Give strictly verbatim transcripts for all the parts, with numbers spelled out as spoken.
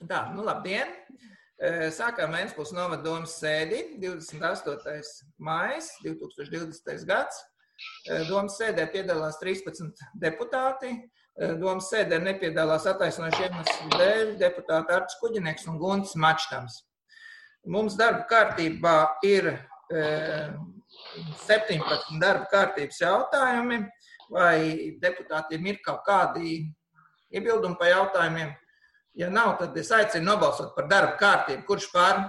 Tā, nu labdien! Sākām Ventspils novada domas sēdi, divdesmit astotais maijs, divi tūkstoši divdesmitais gads. Domas sēdē piedalās trīspadsmit deputāti. Domas sēdē nepiedalās attaisnojuši iemeslu dēļ deputāti Artis Kuģinieks un Guntis Mačtams. Mums darba kārtībā ir septiņpadsmit darba kārtības jautājumi, vai deputātiem ir kaut kādi iebildumi par jautājumiem. Ja nav, tad es aicinu nobalsot par darba kārtību. Kurš pār?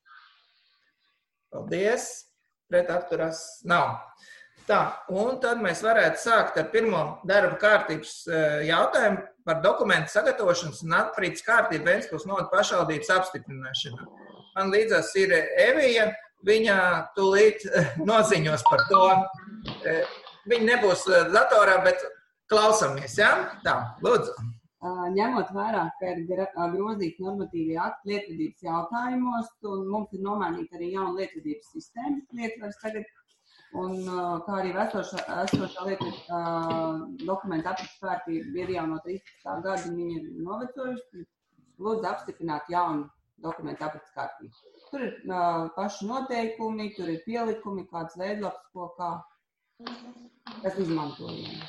Paldies. Pret atturās nav. Tā, un tad mēs varētu sākt ar pirmo darba kārtības jautājumu par dokumentu sagatavošanas un aprīces kārtību Ventspils novada pašvaldības apstiprināšanu. Man līdzās ir Evija, viņa tūlīt noziņos par to. Viņa nebūs datorā, bet klausamies, ja? Tā, lūdzu. Ņemot vērā, ka ir grozīti normatīvi akti lietvedības jautājumos, un mums ir nomainīta arī jauna lietvedības sistēma, lietvedības tagad, un kā arī esošā, esošā lietu dokumenta aprīces kārtība ir jau no trīspadsmitā gada, viņa ir novecojusi, lūdzu apstiprināt jaunu dokumentu aprīces kārtību. Tur ir paši noteikumi, tur ir pielikumi, kāds veidlaps, ko kā, kas izmantojami.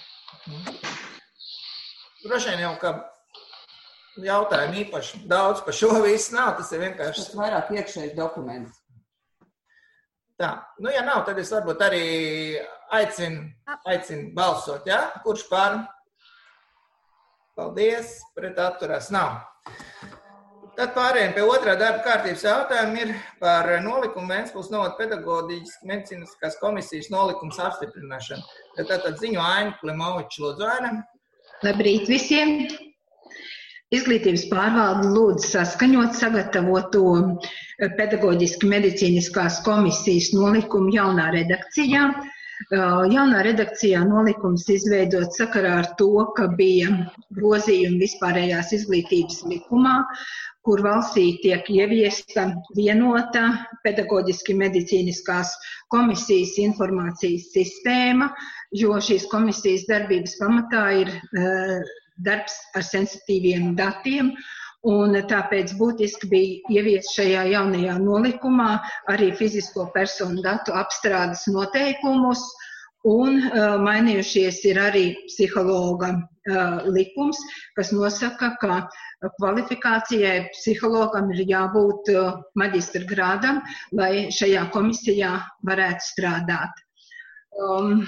Droši vien jau, ka jautājumu īpaši daudz par šo visu nav, tas ir vienkārši... Tas vairāk iekšējs dokuments. Tā, nu ja nav, tad es varbūt arī aicinu, aicinu balsot, ja? Kurš pār? Paldies, pret atturās nav. Tad pārējiem pie otrā darba kārtības jautājuma ir par nolikumu Ventspils novada pedagoģiskas medicīniskās komisijas nolikums apstiprināšanu. Tātad ziņo Aina Klimoviča, lūdzu, Aina. Labrīt visiem! Izglītības pārvalde lūdzu saskaņot sagatavoto pedagoģiski medicīniskās komisijas nolikumu jaunā redakcijā. Jaunā redakcijā nolikums izveidot sakarā ar to, ka bija grozījumi vispārējās izglītības likumā, kur valstī tiek ieviesta vienota pedagoģiski medicīniskās komisijas informācijas sistēma, jo šīs komisijas darbības pamatā ir uh, darbs ar sensitīviem datiem, un tāpēc būtiski bija ieviest šajā jaunajā nolikumā arī fizisko personu datu apstrādes noteikumus, un uh, mainījušies ir arī psihologa uh, likums, kas nosaka, ka kvalifikācijai psihologam ir jābūt uh, maģistra grādam, lai šajā komisijā varētu strādāt. Um,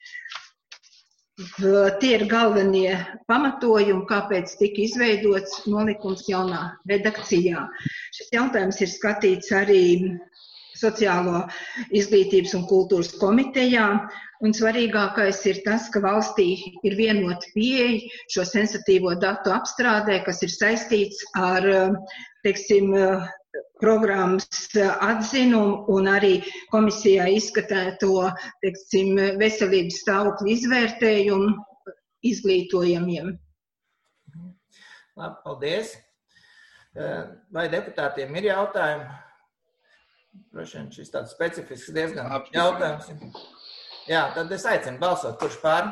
Tie ir galvenie pamatojumi, kāpēc tika izveidots nolikums jaunā redakcijā. Šis jautājums ir skatīts arī Sociālo izglītības un kultūras komitejā, un svarīgākais ir tas, ka valstī ir vienota pieeja šo sensitīvo datu apstrādē, kas ir saistīts ar, teiksim, programmas atzinumu un arī komisijā izskatīto, teiksim, veselības stāvokļa izvērtējumu izglītojamiem. Labi, paldies. Vai deputātiem ir jautājumi? Droši vien šis tāds specifisks diezgan jautājums. Jā, tad es aicinu balsot, kurš pār?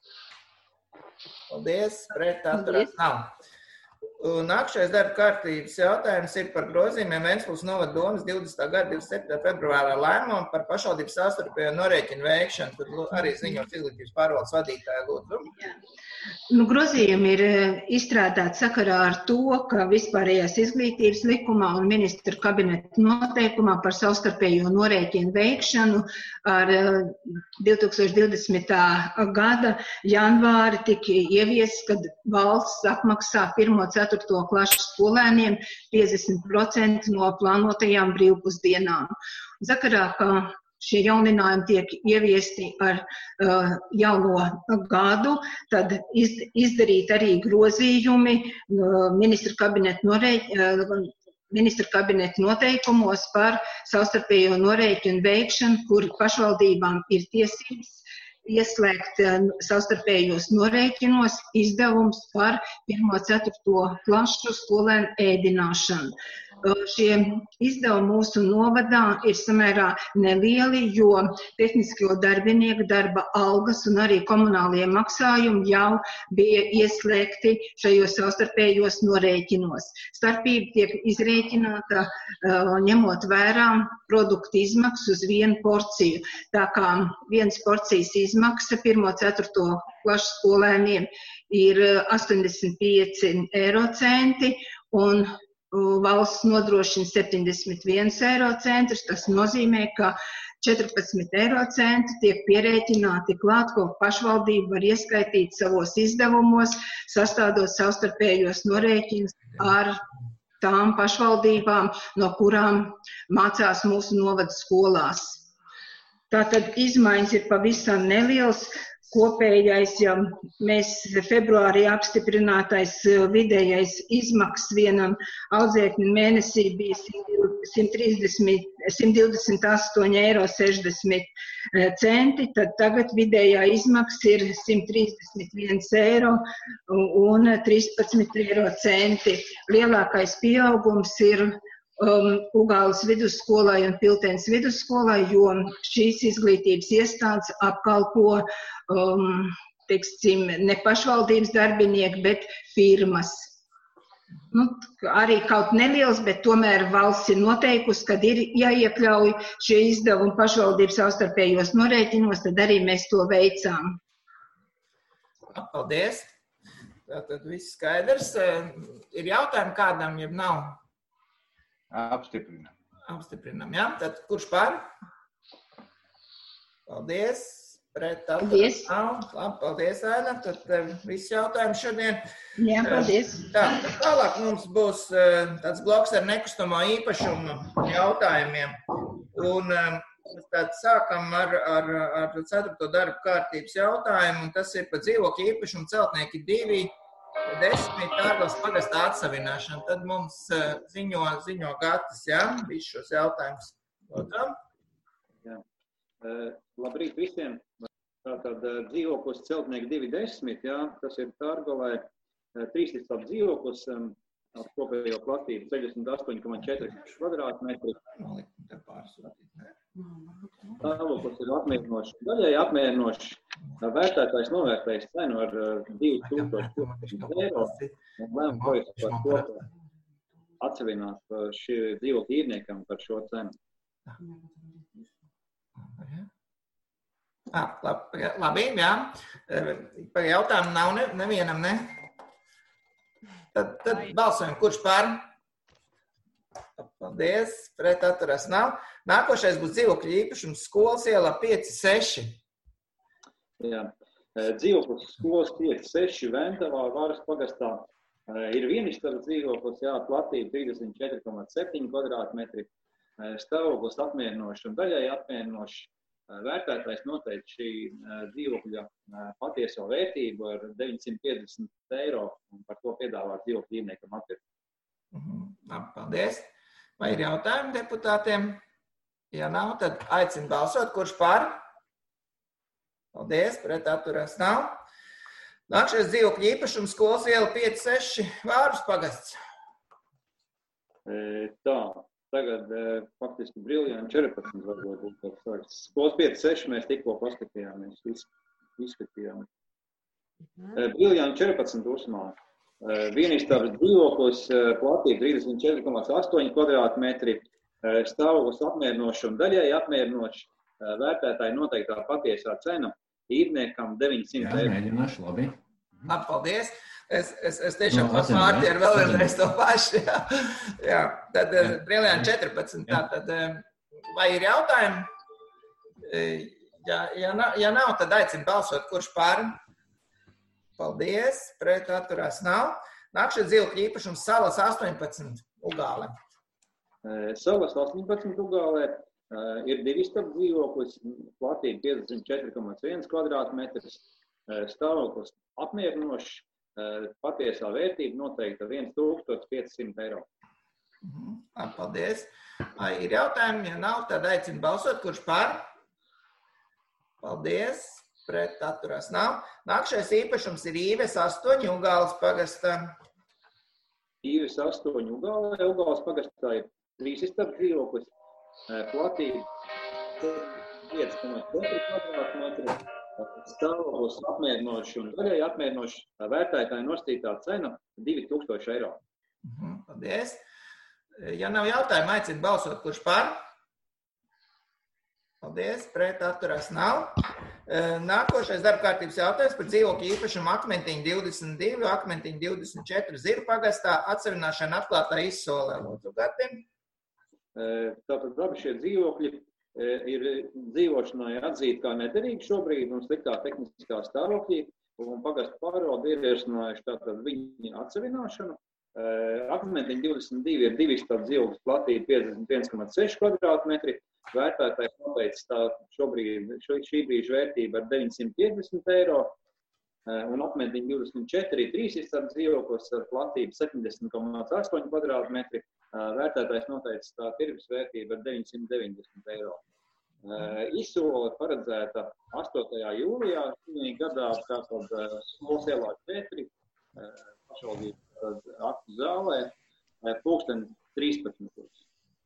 Paldies, pret atturās nav. Nākšais darba kārtības jautājums ir par grozījumiem Ventspils novada domas divdesmitā gada divdesmit septītā februārā lēmumu par pašvaldības savstarpējo norēķinu veikšanu, kur arī ziņos izglītības pārvaldes vadītāja lūdzu. Nu, grozījumi ir izstrādāti sakarā ar to, ka vispārējās izglītības likumā un ministru kabineta noteikumā par savstarpējo norēķinu veikšanu ar divi tūkstoši divdesmitā gada janvāri tika ieviests, kad valsts apmaksā pirmo ceturto klašu skolēniem piecdesmit procenti no plānotajām brīvpusdienām. Sakarā, ka šie jauninājumi tiek ieviesti ar uh, jauno gadu, tad iz, izdarīt arī grozījumi uh, ministru kabineta norēķ, uh, ministru kabineta noteikumos par savstarpējo norēķinu veikšanu, kur pašvaldībām ir tiesības ieslēgt uh, savstarpējos norēķinos izdevums par pirmo ceturto klašu skolēnu ēdināšanu. šie izdevumi mūsu novadā ir samērā nelieli, jo tehnisko darbinieku darba algas un arī komunālie maksājumi jau bija ieslēgti šajos savstarpējos norēķinos. Starpība tiek izrēķināta ņemot vērā produktu izmaksu uz vienu porciju. Tā kā vienas porcijas izmaksa pirmo ceturto klašu skolēniem ir astoņdesmit pieci eiro centi un valsts nodrošina septiņdesmit viens eiro centus. Tas nozīmē, ka četrpadsmit eiro centi tiek pierēķināti klāt, ko pašvaldība var ieskaitīt savos izdevumos, sastādot savstarpējos norēķinus ar tām pašvaldībām, no kurām mācās mūsu novada skolās. Tātad izmaiņas ir pavisam nelielas. Kopējais, ja mēs februārī apstiprinātais vidējais izmaksas vienam audzēkņu mēnesī bija simt divdesmit astoņi eiro sešdesmit centi, tad tagad vidējā izmaksa ir simt trīsdesmit viens eiro un trīspadsmit eiro centi. Lielākais pieaugums ir Um, Ugāles vidusskolai un Piltēnas vidusskolai, jo šīs izglītības iestādes apkalpo, um, teiksim, ne pašvaldības darbinieki, bet firmas. Nu, arī kaut neliels, bet tomēr valsts ir noteikusi, kad ir jāiekļauj šie izdevumi pašvaldības savstarpējos norēķinos, tad arī mēs to veicām. Paldies. Tātad viss skaidrs. Ir jautājumi kādam, ja nav? Apstiprinam. Apstiprinam, jā. Tad kurš par? Paldies. Pret paldies. Labi, paldies, Aina. Tad viss jautājumi šodien. Jā, paldies. Tā, tālāk mums būs tāds bloks ar nekustamo īpašumu jautājumiem. Un tad sākam ar, ar, ar ceturto darba kārtības jautājumu. Un tas ir par dzīvokļu īpašumu Celtnieki divi. Desmit Ārgales pagasta atsavināšana, tad mums ziņo, ziņo Gatis, jā, visus šos jautājumus. Lūdzu. Jā. Labrīt visiem. Tātad dzīvoklis Celtnieki divi desmit, jā, tas ir Ārgalē trīs istabas dzīvoklis ar kopējo platību sešdesmit astoņi komats četri kvadrātmetri. Stāvoklis ir apmierinošs, daļai apmierinošs. Vērtētājs novērtējis cenu ar divi tūkstoši eiro un lēma projekts par to, ka atsevināt šī dzīvokļa īrniekam par šo cenu. Ah, labi, jā. Par jautājumu nav ne, nevienam, ne? Tad, tad balsojam, kurš par? Paldies, pret atturas nav. Nākošais būs dzīvokļu īpašums Skolas ielā pieci seši. Jā, dzīvoklis Skolas pieci seši Ventavā Varas pagastā ir vienistabas dzīvoklis, jā, platība trīsdesmit četri komats septiņi kvadrātmetri, stāvoklis apmierinošs un daļai apmierinošs. Vērtētājs noteikti šī dzīvokļa patieso vērtību ar deviņsimt piecdesmit eiro un par to piedāvāt dzīvokļu īrniekam atpirkt. Labi, paldies. Vai ir jautājumi deputātiem? Ja nav, tad aicinu balsot, kurš par? Paldies, pret atturās nav. Nākšais dzīvokļu īpašums Skolas iela pieci seši Vāras pagasts. E, tā, tagad e, faktiski Briljāna četrpadsmit varbūt būtu tāds sāks. Skolas pieci seši mēs tikko paskatījāmies, izskatījām. E, Briljāna četrpadsmit uzmā. E, vienistabas dzīvoklis platība trīsdesmit četri komats astoņi kvadrātmetri, e, stāvoklis apmierinošs un daļai apmierinošs. Vērtētāji noteiktā patiesā cena īrniekam deviņsimt eiro. Jā, mēģināšu, labi. Labi, paldies. Es, es, es tiešām no, pasmārti ar vēl vienreiz to pašu. Jā, jā. Tad Briljāna četrpadsmit. Tā, tad, vai ir jautājumi? Ja, ja, nav, ja nav, tad aicinu balsot, kurš par. Paldies. Pret atturās nav. Nākšais dzīvokļu īpašums Salas astoņpadsmit Ugāle. Salas astoņpadsmit Ugālē. Uh, ir divi istabu dzīvoklis, platība piecdesmit četri komats viens kvadrātmetrs, uh, stāvoklis apmierinošs, uh, patiesā vērtība noteikta viens tūkstoš piecsimt eiro. Mhm. Paldies. Vai ir jautājumi? Ja nav, tad aicinu balsot, kurš par? Paldies. Pret atturās nav. Nākšais īpašums ir Īves astoņi Ugāles pagastā. Īves astoņi Ugālē, Ugāles pagastā ir trīs istabu dzīvoklis, platība pieci komats četri kvadrātmetri, stāvoklis apmierinoši un daļai apmierinoši, vērtētāji nostītā cena divi tūkstoši eiro. Mhm, paldies. Ja nav jautājumu, aicinu balsot, kurš par? Paldies, pret atturās nav. Nākošais darbkārtības jautājums par dzīvokļu īpašumu Akmentiņu divdesmit divi, Akmentiņu divdesmit četri Ziru pagastā, atsevināšana atklātā izsolē. Lūdzu, Gatim. Tātad abi šie dzīvokļi ir dzīvošanai atzīti kā nederīgi šobrīd un sliktā tehniskā stāvoklī, un pagastu pārvalde ir ierosinājuši tātad viņa atsevināšanu. Akmentiņu divdesmit divi ir divi istabu dzīvokļu platība piecdesmit viens komats seši kvadrātmetri. Vērtētājs noteicis tā šobrīd, šī brīža vērtība ar deviņsimt piecdesmit eiro, un Akmentiņu divdesmit četri ir trīs istabu dzīvoklis ar platību septiņdesmit komats astoņi kvadrātmetri. Vērtētājs noteicis tā tirgus vērtība ar deviņsimt deviņdesmit eiro. Izsole paredzēta astotajā jūlijā šī gadā, tātad Skolas ielā četri, pašvaldības aktu zālē, pulksten trīspadsmit.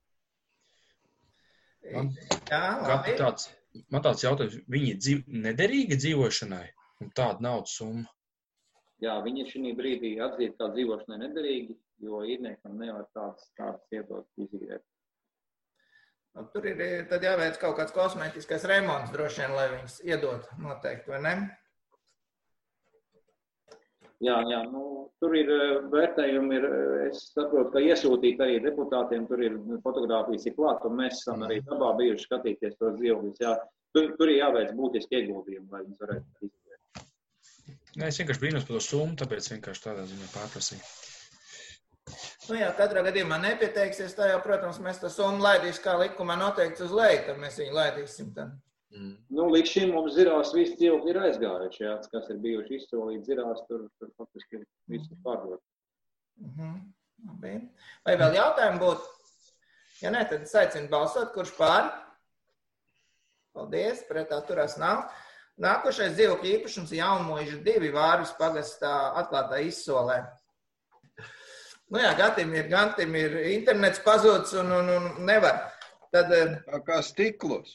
Man, Jā, labi. tāds, man tāds jautājums, viņi ir dzīv, nederīgi dzīvošanai un tāda naudas summa? Jā, viņi ir šī brīdī atzīti kā dzīvošanai nederīgi, jo īrniekam nevar tāds, tāds iedot izīrēt. Tur ir tad jāveic kaut kāds kosmētiskais remonts droši vien, lai viņus iedot noteikti, vai ne? Jā, jā, nu, tur ir vērtējumi, ir, es saprotu, ka iesūtīt arī deputātiem, tur ir fotogrāfijas ir klāt, un mēs esam arī dabā bijuši skatīties tos dzīvokļus. Jā, tur, tur ir jāveic būtiski ieguldījumi, lai viņus varētu izdarīt. Nē, es vienkārši brīnos par to summu, tāpēc vienkārši tādā ziņā pārprasīju. Nu jā, katrā gadījumā nepieteiksies, tā jau, protams, mēs to summu laidīs kā likumā noteikts uz leju, tad mēs viņu laidīsim tad. Mm. Nu, līdz šim mums zirās visi dzīvokļi ir aizgājuši, jā, kas ir bijuši izsolīti zirās, tur, tur faktiski viss ir pārdot. Mm-hmm. Vai vēl jautājumi būtu? Ja nē, tad es aicinu balsot, kurš pār? Paldies, pret atturās nav. Nākošais dzīvokļu īpašums Jaunmuiža divi Vārvis pagastā atklātā izsolē. Nu jā, Gatim ir, Gantim ir internets pazūds un, un, un nevar. Tad, tā kā stiklos.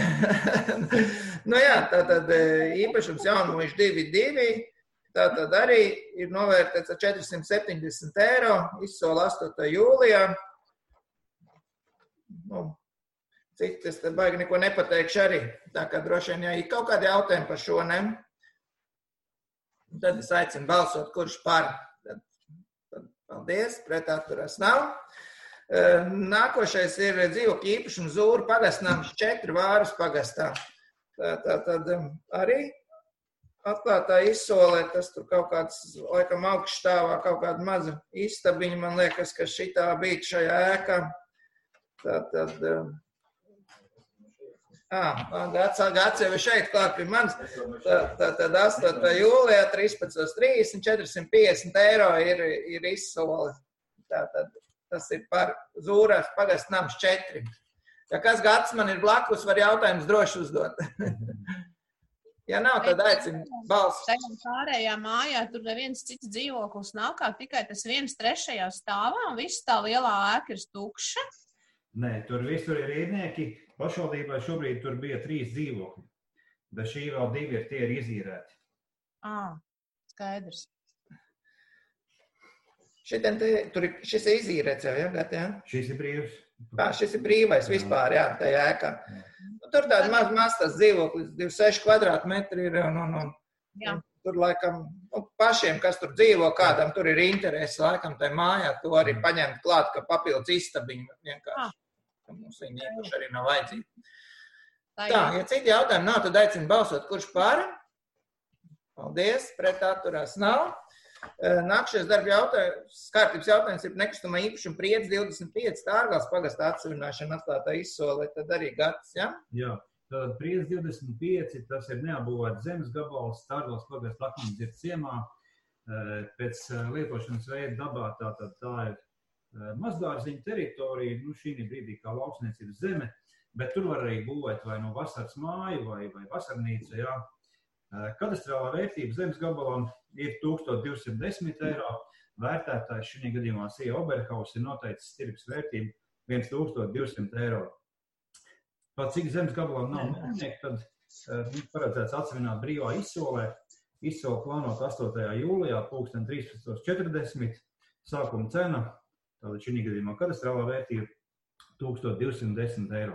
Nu jā, tātad īpašums Jaunmuiža divi divi, tātad arī ir novērtēts ar četrsimt septiņdesmit eiro, izsola astotā jūlijā. Nu, cik es te baigi neko nepateikšu arī, tā kā droši vien, ja ir kaut kādi jautājumi par šo, ne? Tad es aicinu balsot, kurš par. Tad, tad paldies, pret atturās nav. Nākošais ir dzīvokļu īpašums Zūru pagastnams četri Vārus pagastā. Tā, tā, tad arī atklātā izsolē, tas tur kaut kāds, laikam, augšstāvā kaut kāda maza istabiņa, man liekas, ka šitā bija šajā ēkā. Tā, tad, ā, Gats, Gats jau ir šeit klāt pie manis. Tā, tā, tad astotā jūlijā trīspadsmit trīsdesmit četrsimt piecdesmit eiro ir, ir izsole. Tā, tad. Tas ir par Zūras pagastnams četri. Ja kas Gads man ir blakus, var jautājums droši uzdot. Ja nav, tad aicinu balsu. Tajā pārējā mājā tur neviens cits dzīvoklis nav, kā tikai tas viens trešajā stāvā, un viss tā lielā ēka ir tukša. Nē, tur visur ir īrnieki. Pašvaldībā šobrīd tur bija trīs dzīvokļi. Bet šī vēl divi ir tie ir izīrēti. Ā, skaidrs. Šitien te, tur ir, šis ir izīrēts jau, ja, Gat, jā? Šis ir brīvs. Tā, šis ir brīvais vispār, jā, tajā ēkā. Tur tāda maz, maz tas dzīvoklis, divdesmit seši kvadrātmetri ir, un, un, un, un tur laikam, nu, pašiem, kas tur dzīvo, kādam tur ir interesi, laikam, tai mājā, to arī paņemt klāt, ka papildus istabiņu vienkārši. Ka mums viņi īpaši arī nav vajadzīgi. Tā, ja citi jautājumi nav, tad aicinu balsot, kurš par? Paldies, pret atturās nav. Nākšais darba jautājums, kārtības jautājums ir nekustamā īpašuma Priedz divdesmit pieci Stārgals pagastā atsevināšana atklātā izsolē, tad arī Gads, ja? Jā, tad Priedz divdesmit pieci, tas ir neapbūvēts zemes gabals, Stārgals pagastā akmeņas ir ciemā, pēc lietošanas veida dabā, tātad tā ir mazdārziņa teritorija, nu šī brīdī kā lauksniecības zeme, bet tur var arī būvēt vai no vasaras māju vai, vai vasarnīca, jā. Kadastrālā vērtība zemes gabalam ir tūkstoš divsimt desmit eiro, vērtētājs šī gadījumā Sija Oberhaus ir noteicis tirgus vērtību viens tūkstoš divsimt eiro. Pat cik zemes gabalam nav mēnieki, tad uh, paredzēts atsevināt brīvā izsolē. Izsole plānot astotajā jūlijā, pulksten trīspadsmit četrdesmit, sākuma cena, tātad šī gadījumā kadastrālā vērtība tūkstoš divsimt desmit eiro.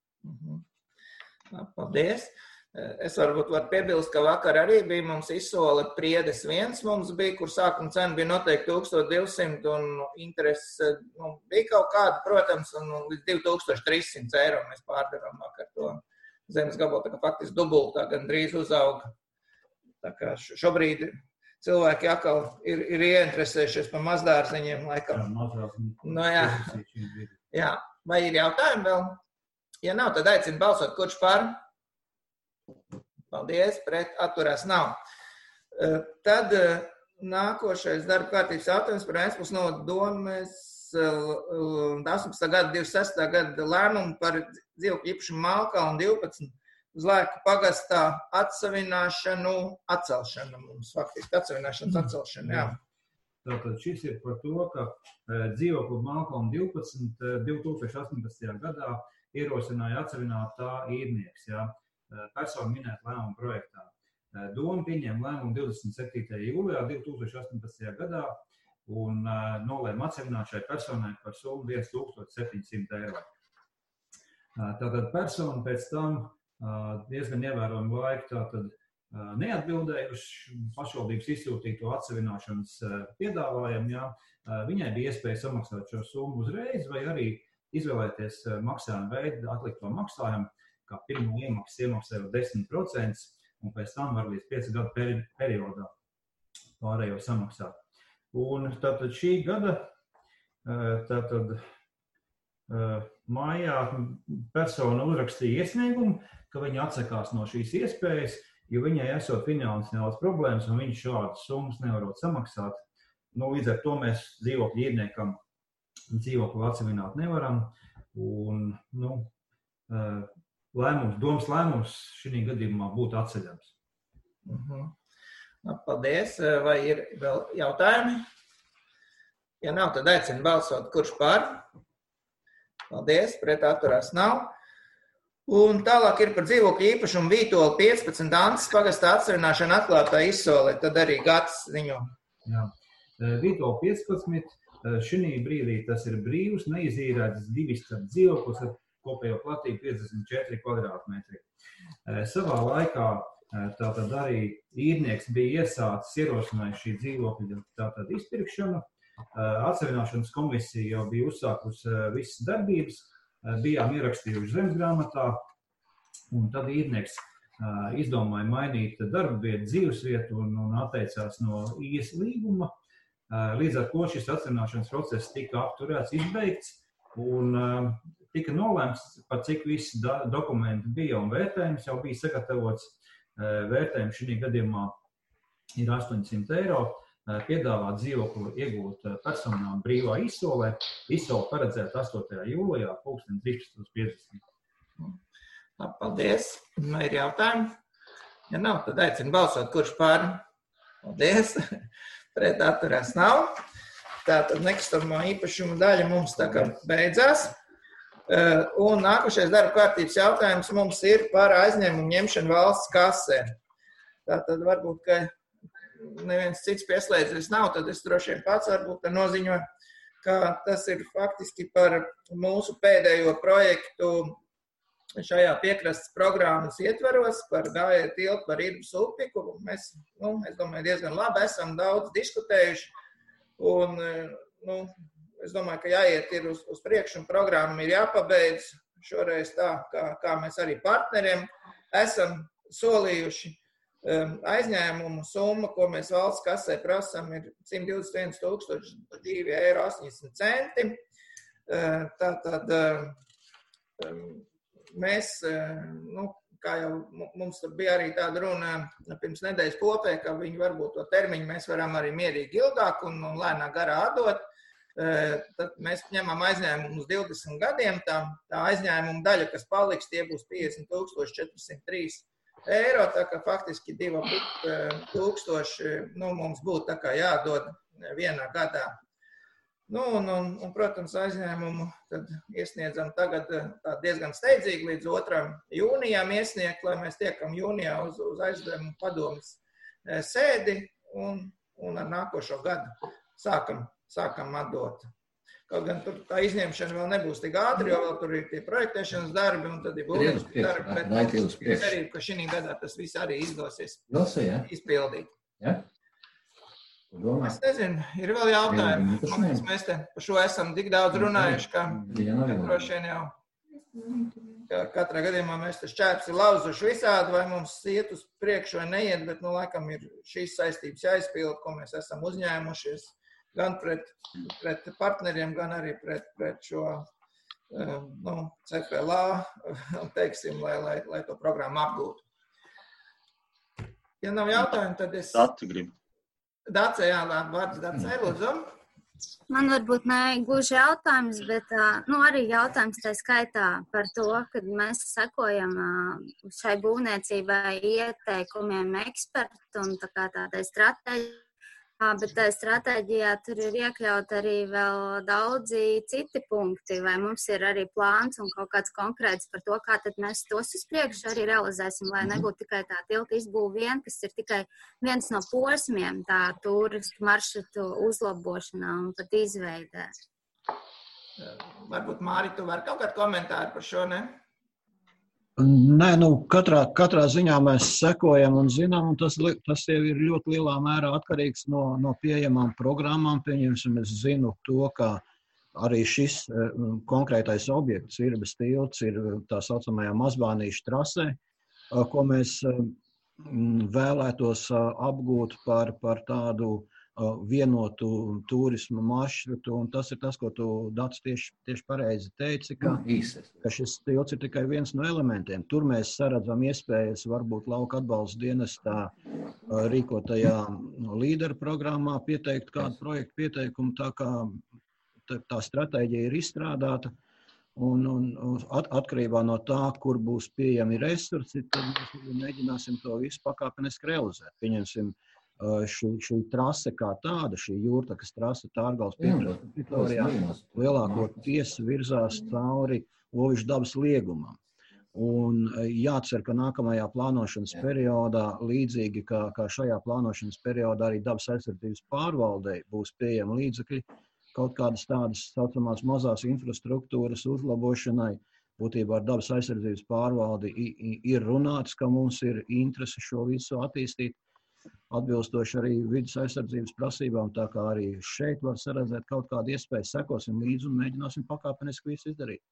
Mhm. Paldies! Es varbūt varu piebilst, ka vakar arī bija mums izsole Priedes viens, mums bija, kur sākuma cena bija noteikti tūkstoš divsimt un interesi nu, bija kaut kāda, protams, un līdz divi tūkstoši trīs simti eiro mēs pārdevām vakar to zemes gabalu, tā kā faktiski dubultā gandrīz uzauga. Tā kā šobrīd cilvēki atkal ir, ir ieinteresējušies par mazdārziņiem laikam. Jā, mazdārziņi. No, jā. jā. Vai ir jautājumi vēl? Ja nav, tad aicinu balsot, kurš par? Paldies, pret atturās nav. Tad nākošais darba kārtības jautājums par Ventspils novada Domes astoņpadsmitā gada divdesmit sestā gada lēmumu par dzīvokļu īpašumu Malkalnu divpadsmit uz Lēku pagastā atsavināšanu, atcelšanu mums faktiski, atsavināšanas atcelšanu, jā. Tātad šis ir par to, ka dzīvokļu Malkalnu divpadsmit divi tūkstoši astoņpadsmitajā gadā ierosināja atsavināt tā īrnieks, jā. Personu minēt lēmumu projektā. Doma pieņēma lēmumu divdesmit septītajā jūlijā divi tūkstoši astoņpadsmitajā gadā un nolēma atsevināt šai personai par summu viens tūkstoš septiņsimt eiro. Tātad persona pēc tam diezgan ievērojumu laiku tātad neatbildēja uz pašvaldības izsūtīto atsevināšanas piedāvājumu. Jā. Viņai bija iespēja samaksāt šo summu uzreiz vai arī izvēlēties maksājumu veidu atlikto maksājumu, kā pirmo iemaksu iemaksāja desmit procenti un pēc tam var līdz piecu gadu peri periodā pārējo samaksāt. Un tātad šī gada tātad mājā persona uzrakstīja iesniegumu, ka viņa atsakās no šīs iespējas, jo viņai esot finansiālas problēmas un viņš šādas summas nevarot samaksāt. Nu, līdz ar to mēs dzīvokļu īrniekam dzīvokli atsevināt nevaram. Un, nu, lēmums, domas lēmums šī gadījumā būtu atceļams. Mhm. Paldies. Vai ir vēl jautājumi? Ja nav, tad aicinu balsot, kurš par. Paldies, pret atturās nav. Un tālāk ir par dzīvokļu īpašumu Vītoli piecpadsmit Antas pagastā atsevināšana atklātā izsolē. Tad arī Gatis ziņo. Jā. Vītoli piecpadsmit, šī brīdī tas ir brīvs, neizīrēts divistab dzīvoklis ar kopējo platību piecdesmit četri kvadrātmetri. Savā laikā tātad arī īrnieks bija iesācis ierosinājis šī dzīvokļa tātad izpirkšanu. Atsevināšanas komisija jau bija uzsākusi visas darbības, bijām ierakstījuši zemesgrāmatā, un tad īrnieks izdomāja mainīt darba vietu, dzīvesvietu un, un atteicās no īres līguma. Līdz ar to šis atsevināšanas process tika apturēts, izbeigts, un tika nolēmts, par cik visi dokumenti bija un vērtējums jau bija sagatavots. Vērtējums šī gadījumā ir astoņsimt eiro. Piedāvāt dzīvokli iegūt personām brīvā izsolē. Izsole paredzēta astotajā jūlijā, pulksten trīspadsmit piecdesmit. Paldies. Vai ir jautājumi? Ja nav, tad aicinu balsot, kurš pār. Paldies. Pret atturās nav. Tātad nekustamo īpašumu daļa mums tā kā beidzās. Un nākošais darba kārtības jautājums mums ir par aizņēmumu ņemšanu valsts kasē. Tātad varbūt, ka neviens cits pieslēdzies nav, tad es droši vien pats varbūt noziņoju, ka tas ir faktiski par mūsu pēdējo projektu šajā piekrastes programmas ietveros, par gājiet tiltu par Irbas upi, ko mēs, nu, es domāju, diezgan labi esam daudz diskutējuši. Un, nu, es domāju, ka jāiet ir uz, uz priekšu un programma ir jāpabeidz šoreiz tā, kā, kā mēs arī partneriem esam solījuši. Aizņēmumu summa, ko mēs valsts kasē prasam, ir simt divdesmit viens tūkstoši divi eiro astoņdesmit centi. Tātad mēs, nu, kā jau mums bija arī tāda runa pirms nedēļas kopē, ka viņi varbūt to termiņu mēs varam arī mierīgi ilgāk un, un lēnāk garā atdot. Tad mēs ņemam aizņēmumu uz divdesmit gadiem. Tā, tā aizņēmuma daļa, kas paliks, tie būs piecdesmit tūkstoši četri simt trīs eiro, tā kā faktiski divi tūkstoši, nu, mums būtu tā kā jādod vienā gadā. Nu, un, un, un, protams, aizņēmumu tad iesniedzam tagad tā diezgan steidzīgi līdz otram jūnijām iesniegt, lai mēs tiekam jūnijā uz, uz aizdevumu padomas sēdi un, un ar nākošo gadu sākam, sākam atdot. Kaut gan tur tā izņemšana vēl nebūs tik ātri, jo vēl tur ir tie projektēšanas darbi un tad ir būvniecības darbi, bet mums ir cerība, ka šī gadā tas viss arī izdosies izpildīt. Ja? Es nezinu, ir vēl jautājumi. Mēs, mēs te par šo esam tik daudz runājuši, ka droši vien jau ka katrā gadījumā mēs te šķērps ir lauzuši visādi, vai mums iet uz priekšu vai neiet, bet, nu, laikam ir šīs saistības jāizpild, ko mēs esam uzņēmušies gan pret, pret partneriem, gan arī pret, pret šo, nu, C F L A, teiksim, lai, lai, lai to programmu apgūtu. Ja nav jautājumu, tad es... Dati grib. Dace, jā, labi, vārds Dace, lūdzu. Man varbūt ne gluži jautājums, bet nu, arī jautājums tā skaitā par to, kad mēs sekojam šai būvniecībai ieteikumiem ekspertu un tā kā tādai stratēģijai. Bet tā stratēģijā tur ir iekļaut arī vēl daudzi citi punkti, vai mums ir arī plāns un kaut kāds konkrēts par to, kā tad mēs tos uz priekšu arī realizēsim, lai nebūtu tikai tā tilta izbūve vien, kas ir tikai viens no posmiem tā turistu maršrutu uzlabošanā un pat izveidē. Varbūt, Māri, tu vari kaut kādu komentāru par šo, ne? Nē, nu, katrā, katrā ziņā mēs sekojam un zinām, un tas, tas jau ir ļoti lielā mērā atkarīgs no, no pieejamām programmām. Pieņemsim, es zinu to, ka arī šis konkrētais objekts ir bez tilts, ir tā saucamajā Mazbānīša trasē, ko mēs vēlētos apgūt par, par tādu vienotu turismu maršrutu, un tas ir tas, ko tu, Dats, tieši, tieši pareizi teici, ka, ka šis tilts ir tikai viens no elementiem. Tur mēs saredzam iespējas varbūt lauka atbalsta dienestā rīkotajā līderu programmā pieteikt kādu projektu pieteikumu, tā kā tā stratēģija ir izstrādāta, un, un at, atkarībā no tā, kur būs pieejami resursi, tad mēs mēģināsim to visu pakāpeniski realizēt. Pieņemsim, Šī, šī trase kā tāda, šī jūrtakas trase Tārgals teritorijā lielākoties virzās cauri Ovišķu dabas liegumam. Un jācer, ka nākamajā plānošanas periodā, līdzīgi kā, kā šajā plānošanas periodā arī dabas aizsardzības pārvaldei būs pieejami līdzekļi kaut kādas tādas saucamās mazās infrastruktūras uzlabošanai. Būtībā ar dabas aizsardzības pārvaldi ir runāts, ka mums ir interese šo visu attīstīt. Atbilstoši arī vidas aizsardzības prasībām, tā kā arī šeit var saredzēt kaut kādu iespēju, sekosim līdzi un mēģināsim pakāpeniski visu izdarīt.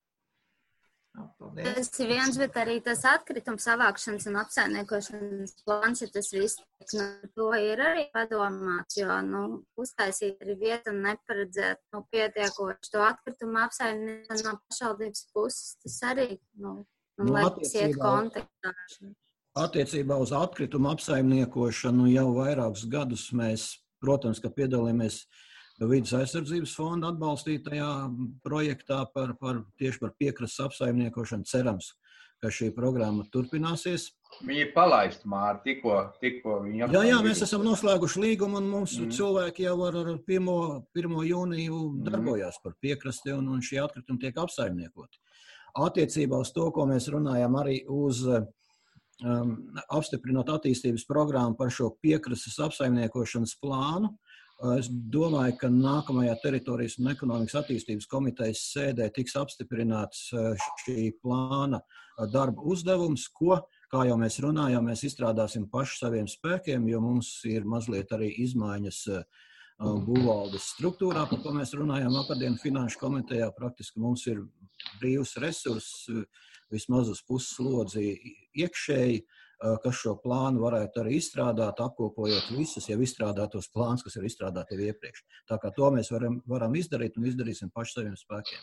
Tas ir viens, bet arī tas atkritums savākšanas un apsaimniekošanas plāns, ja tas viss no to ir arī padomāts, jo, nu, uztaisīt arī vietu un neparedzēt, nu, pietiekoši to atkritumu apsaimniekošanu no pašvaldības puses, tas arī, nu, un lai tas iet kontekstā. Attiecībā uz atkritumu apsaimniekošanu jau vairākus gadus mēs, protams, ka piedalāmies vidas aizsardzības fonda atbalstītajā projektā par, par, tieši par piekrastes apsaimniekošanu. Cerams, ka šī programma turpināsies. Viņi ir palaisti, Māri, tikko, tikko viņi apsaimnieko. Jā, jā, mēs esam noslēguši līgumu un mums mm. cilvēki jau ar, ar pirmo, pirmo jūniju darbojās par piekrasti un, un šie atkritumi tiek apsaimniekoti. Attiecībā uz to, ko mēs runājam arī uz um, apstiprinot attīstības programmu par šo piekrastes apsaimniekošanas plānu, es domāju, ka nākamajā teritorijas un ekonomikas attīstības komitejas sēdē tiks apstiprināts šī plāna darba uzdevums, ko, kā jau mēs runājām, mēs izstrādāsim paši saviem spēkiem, jo mums ir mazliet arī izmaiņas būvvaldes struktūrā, par ko mēs runājām vakardien finanšu komitejā. Praktiski mums ir brīvs resurss, vismaz uz pusslodzi iekšēji, kas šo plānu varētu arī izstrādāt, apkopojot visus jau izstrādātos plāns, kas ir izstrādāti jau iepriekš. Tā kā to mēs varam, varam izdarīt un izdarīsim paši saviem spēkiem.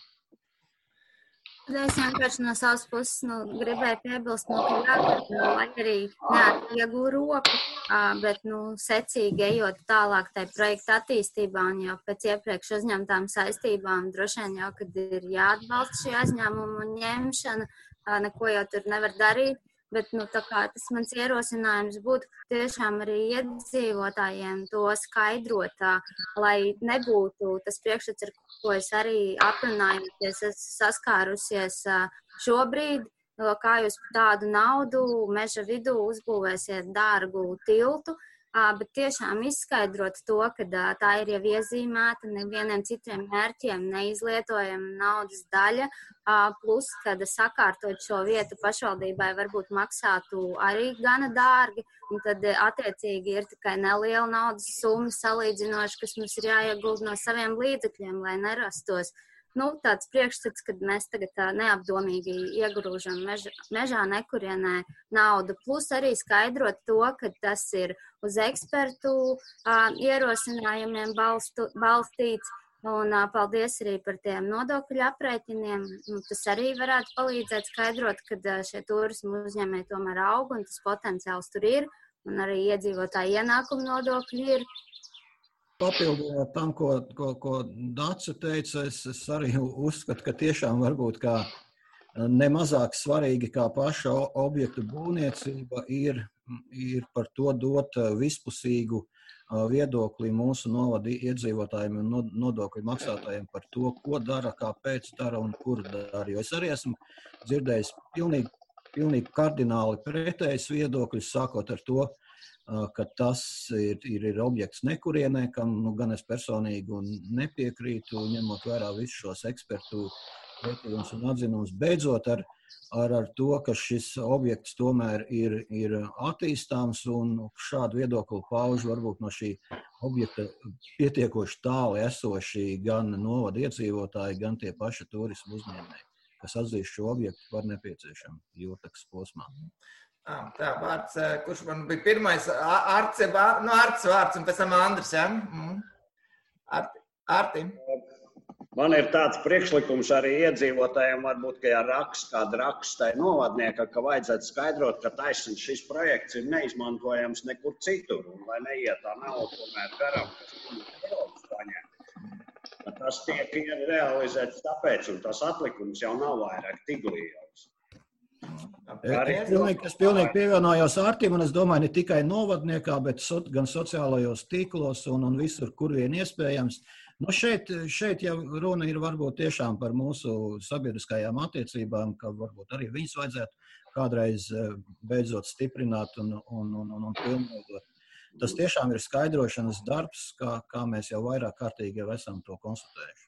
Es vienkārši no savas puses nu, gribēju piebilst, nu, ka jābūt, nu, lai arī neatvieglu roku, bet nu, secīgi ejot tālāk tai projekta attīstībā un jau pēc iepriekš uzņemtām saistībām, droši vien jau, kad ir jāatbalsta šī aizņēmuma ņemšana, neko jau tur nevar darīt. Bet nu, tā kā tas mans ierosinājums būtu tiešām arī iedzīvotājiem to skaidrot, lai nebūtu tas priekšstats, ar ko es arī aprunājoties, esmu saskārusies šobrīd, kā jūs par tādu naudu meža vidū uzbūvēsiet dārgu tiltu, bet tiešām izskaidrot to, ka tā ir jau iezīmēta nevieniem citiem mērķiem, neizlietojama naudas daļa, plus, kad sakārtot šo vietu pašvaldībai varbūt maksātu arī gana dārgi, un tad attiecīgi ir tikai neliela naudas summa salīdzinoši, kas mums ir jāiegulda no saviem līdzekļiem, lai nerastos. Nu, tāds priekšstats, kad mēs tagad tā neapdomīgi iegrūžam mežā, mežā nekurienē naudu, plus arī skaidrot to, ka tas ir uz ekspertu uh, ierosinājumiem balstu, balstīts, un uh, paldies arī par tiem nodokļu aprēķiniem. Nu, tas arī varētu palīdzēt skaidrot, ka uh, šie turismu uzņēmēji tomēr aug, un tas potenciāls tur ir, un arī iedzīvotāji ienākumu nodokļi ir. Papildinot tam, ko, ko, ko Dace teica, es, es arī uzskatu, ka tiešām varbūt kā nemazāk svarīgi kā paša objektu būvniecība ir, ir par to dot vispusīgu viedokli mūsu novada iedzīvotājiem un nodokļu maksātājiem par to, ko dara, kāpēc dara un kur dara. Jo es arī esmu dzirdējis pilnīgi, pilnīgi kardināli pretējs viedokļus, sākot ar to, ka tas ir, ir, ir objekts nekurienē, kam nu, gan es personīgi un nepiekrītu, ņemot vērā visus šos ekspertu pētījumus un atzinumus, beidzot ar, ar, ar to, ka šis objekts tomēr ir, ir attīstāms un šādu viedokli pauž varbūt no šī objekta pietiekoši tāli esoši gan novada iedzīvotāji, gan tie paši turismu uzņēmēji, kas atzīst šo objektu par nepieciešamu Jūrtakas posmā. Tā, vārds, kurš man bija pirmais, Arts, nu, Arts vārds un pēc tam Andris, ja? Mm. Arti, Arti. Man ir tāds priekšlikums arī iedzīvotājiem, varbūt, ka jāraksta kāda rakstai novadnieka, ka vajadzētu skaidrot, ka taisnība šis projekts ir neizmantojams nekur citur, un lai neiet tā nauda tomēr garām, kas Eiropas paņem. Tas tiek realizēts tāpēc, un tas atlikums jau nav vairāk tik liels. Es pilnīgi, es pilnīgi pievienojos Artim, un es domāju, ne tikai novadniekā, bet so, gan sociālajos tīklos un, un visur, kur vien iespējams. Nu, šeit, šeit jau runa ir varbūt tiešām par mūsu sabiedriskajām attiecībām, ka varbūt arī viņas vajadzētu kādreiz beidzot stiprināt un, un, un, un, un pilnveidot. Tas tiešām ir skaidrošanas darbs, kā, kā mēs jau vairāk kārtīgi jau esam to konstatējuši.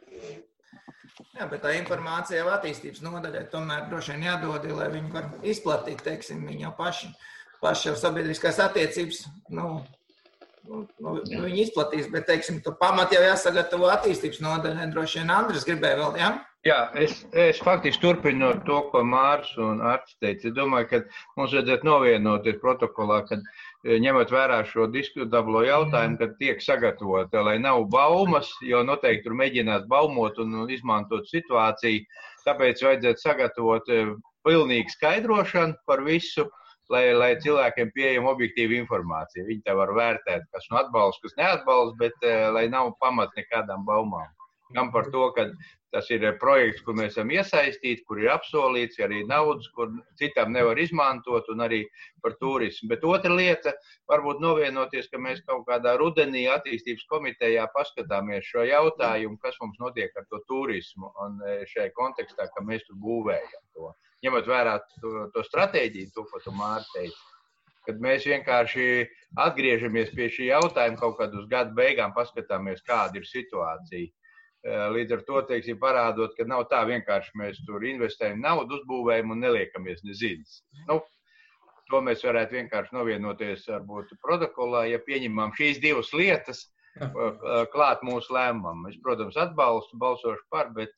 Jā, bet tā informācija jau attīstības nodaļai tomēr droši vien jādod, lai viņi var izplatīt, teiksim, viņi jau paši, paši jau sabiedriskās attiecības, nu, nu, nu viņi izplatīs, bet, teiksim, tu pamat jau jāsagatavo attīstības nodaļai, droši vien Andris gribēja vēl, jā? Jā, es, es faktiski turpinu to, ko Mārs un Arts teica. Es domāju, ka mums vajadzētu novienoties protokolā, kad ņemot vērā šo diskutablo jautājumu, kad tiek sagatavota, lai nav baumas, jo noteikti tur mēģinās baumot un izmantot situāciju. Tāpēc vajadzētu sagatavot pilnīgu skaidrošanu par visu, lai, lai cilvēkiem pieejama objektīva informācija. Viņi tā var vērtēt, kas nu atbalsta, kas neatbalsta, bet lai nav pamats nekādām baumām. Gan par to, ka tas ir projekts, kur mēs esam iesaistīti, kur ir apsolīts, arī naudas, kur citām nevar izmantot, un arī par turismu. Bet otra lieta, varbūt novienoties, ka mēs kaut kādā rudenī attīstības komitejā paskatāmies šo jautājumu, kas mums notiek ar to turismu, un šajā kontekstā, ka mēs tur būvējam to. Ņemot vērā to, to stratēģiju, to, ko tu Māri teici, kad mēs vienkārši atgriežamies pie šī jautājuma kaut kad uz gadu beigām, paskatāmies, kāda ir situācija. Līdz ar to, teiksim, parādot, ka nav tā vienkārši mēs tur investējam naudu, uzbūvējam un neliekamies neziņas. Nu, to mēs varētu vienkārši novienoties varbūt protokolā, ja pieņemam šīs divas lietas klāt mūsu lēmumam. Es, protams, atbalstu, balsošu par, bet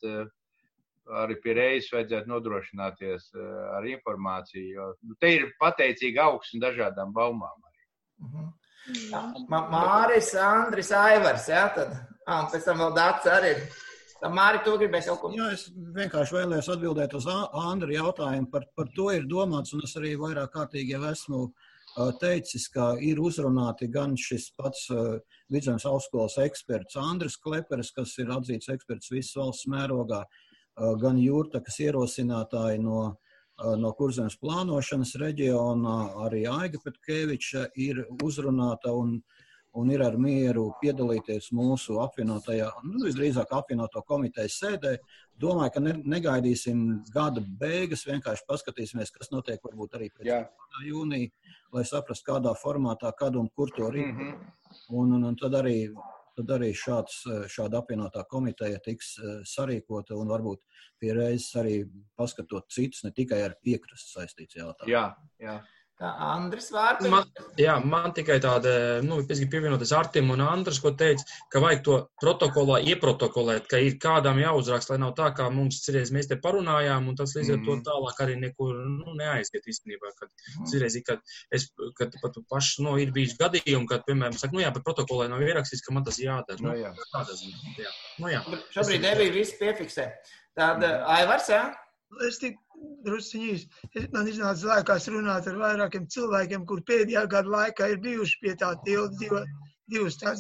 arī pie reizes vajadzētu nodrošināties ar informāciju, jo te ir pateicīgi augsts un dažādām baumām arī. Mhm. Jā, Māris, Andris, Aivars, jā, tad, ā, un pēc tam vēl Dace arī. Tā Māri, tu gribēsi kaut ko? Jā, es vienkārši vēlējos atbildēt uz Andri jautājumu. Par, par to ir domāts, un es arī vairāk kārtīgi jau esmu teicis, ka ir uzrunāti gan šis pats Vidzemes augstskolas eksperts Andris Kleperis, kas ir atzīts eksperts visas valsts mērogā, gan Jūrtakas ierosinātāji no no Kurzemes plānošanas reģiona, arī Aiga Petkeviča ir uzrunāta un, un ir ar mieru piedalīties mūsu apvienotajā, nu, visdrīzāk apvienoto komitejas sēdē. Domāju, ka ne, negaidīsim gada beigas, vienkārši paskatīsimies, kas notiek varbūt arī pēc jūnija, lai saprastu, kādā formātā, kad un kur to rīt. Mm-hmm. Un, un, un tad arī tad arī šāds, šāda apvienotā komiteja tiks sarīkota un varbūt pie reizes arī paskatot citus, ne tikai ar piekrastes saistīts jautājumu. Jā, jā. Tā, Andris vārds. Man, jā, man tikai tāda, nu, es gribu pievienoties Artim un Andris, ko teica, ka vajag to protokolā ieprotokolēt, ka ir kādām jāuzrakst, lai nav tā, kā mums cirreiz mēs te parunājām, un tas līdz ar to tālāk arī nekur, nu, neaizgiet īstenībā, kad cirreiz, kad es, kad pat paši, nu, ir bijis gadījumi, kad, piemēram, saka, nu jā, bet protokolē nav ierakstīts, ka man tas jādara. Nu, jā. Tādas, jā. Nu, jā. Šobrīd Evija visu piefiksē. Tad Aivars, jā? Es tik drusciņīs, man iznāca laikās runāt ar vairākiem cilvēkiem, kur pēdējā gada laikā ir bijuši pie tā tilta div, divas tādas,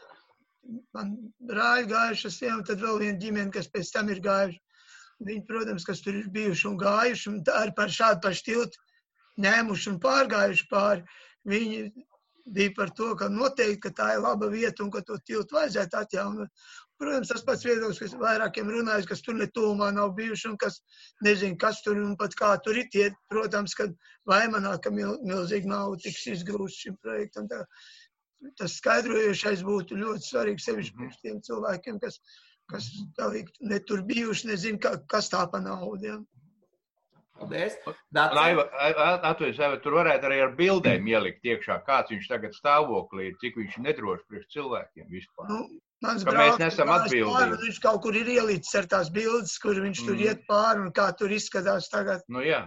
man rāļi gājušas, ja, un tad vēl viena ģimene, kas pēc tam ir gājuši. Viņi, protams, kas tur ir bijuši un gājuši, un tā arī par šādu pašu tiltu ņēmuši un pārgājuši pāri. Viņi bija par to, ka noteikti, ka tā ir laba vieta un ka to tiltu vajadzētu atjaunot. Protams, tas pats viedoklis, kas vairākiem runājas, kas tur ne tūmā nav bijuši un kas nezinu, kas tur un pat kā tur ir tie. Protams, kad vaimanā, ka mil, milzīgi nauda tiks izgrūst šim projektam. Tā, tas skaidrojošais būtu ļoti svarīgi sevišķi priekš tiem cilvēkiem, kas, kas ne tur bijuši, nezinu, ka, kas tā pa naudiem. Paldies. Atveries, tur varētu arī ar bildēm ielikt iekšā, kāds viņš tagad stāvoklī ir, cik viņš nedroši priekš cilvēkiem vispār. Nu, mans ka mēs nesam atbildīgi. Viņš kaut kur ir ielicis ar tās bildes, kur viņš tur mm. iet pāri un kā tur izskatās tagad. Nu jā.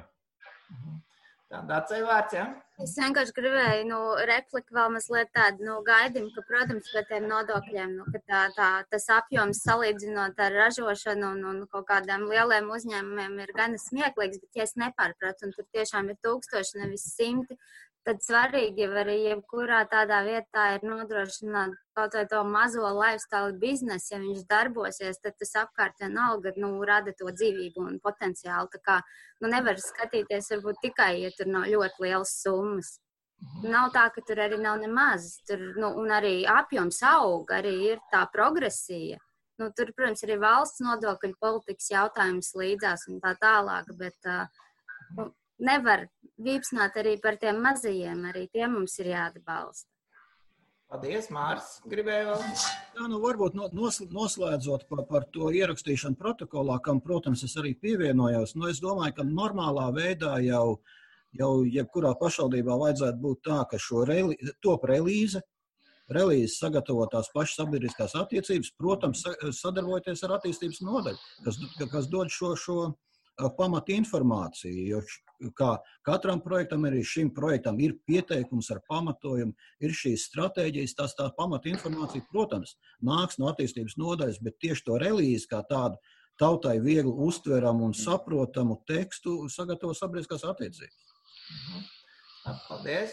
Tā, Dacei vārds, jā? Es vienkārši gribēju, nu, repliku vēl mazliet tādu, nu, gaidim, ka, protams, par tiem nodokļiem, nu, ka tā, tā, tas apjoms salīdzinot ar ražošanu un, un kaut kādiem lieliem uzņēmumiem ir gan smieklīgs, bet ja es nepārpratu, un tur tiešām ir tūkstoši, nevis simti, tad svarīgi jau arī jebkurā tādā vietā ir nodrošināt kaut vai to mazo lifestyle biznesu, ja viņš darbosies, tad tas apkārt vienalga, nu, rada to dzīvību un potenciālu. Tā kā, nu, nevar skatīties varbūt tikai, ja tur nav ļoti lielas summas. Nav tā, ka tur arī nav nemaz, tur, nu, un arī apjoms aug, arī ir tā progresija. Nu, tur, protams, arī valsts nodokļu politikas jautājums līdzās un tā tālāk, bet uh, nevar vīpsnāt arī par tiem mazajiem, arī tie mums ir jāatbalsta. Paldies, Mārs, gribēju vēl. Jā, nu varbūt nos, noslēdzot par, par to ierakstīšanu protokolā, kam, protams, es arī pievienojos. Nu, es domāju, ka normālā veidā jau, jau jebkurā pašvaldībā vajadzētu būt tā, ka šo reli, top relīze, relīze sagatavotās pašas sabiedriskās attiecības, protams, sadarbojoties ar attīstības nodaļu, kas, kas dod šo, šo pamata informāciju, jo kā katram projektam, arī šim projektam ir pieteikums ar pamatojumu, ir šīs stratēģijas, tās tā pamata informācija, protams, nāks no attīstības nodaļas, bet tieši to relīzi kā tādu tautai viegli uztveramu un saprotamu tekstu sagatavo sabiedriskās attiecības. Paldies.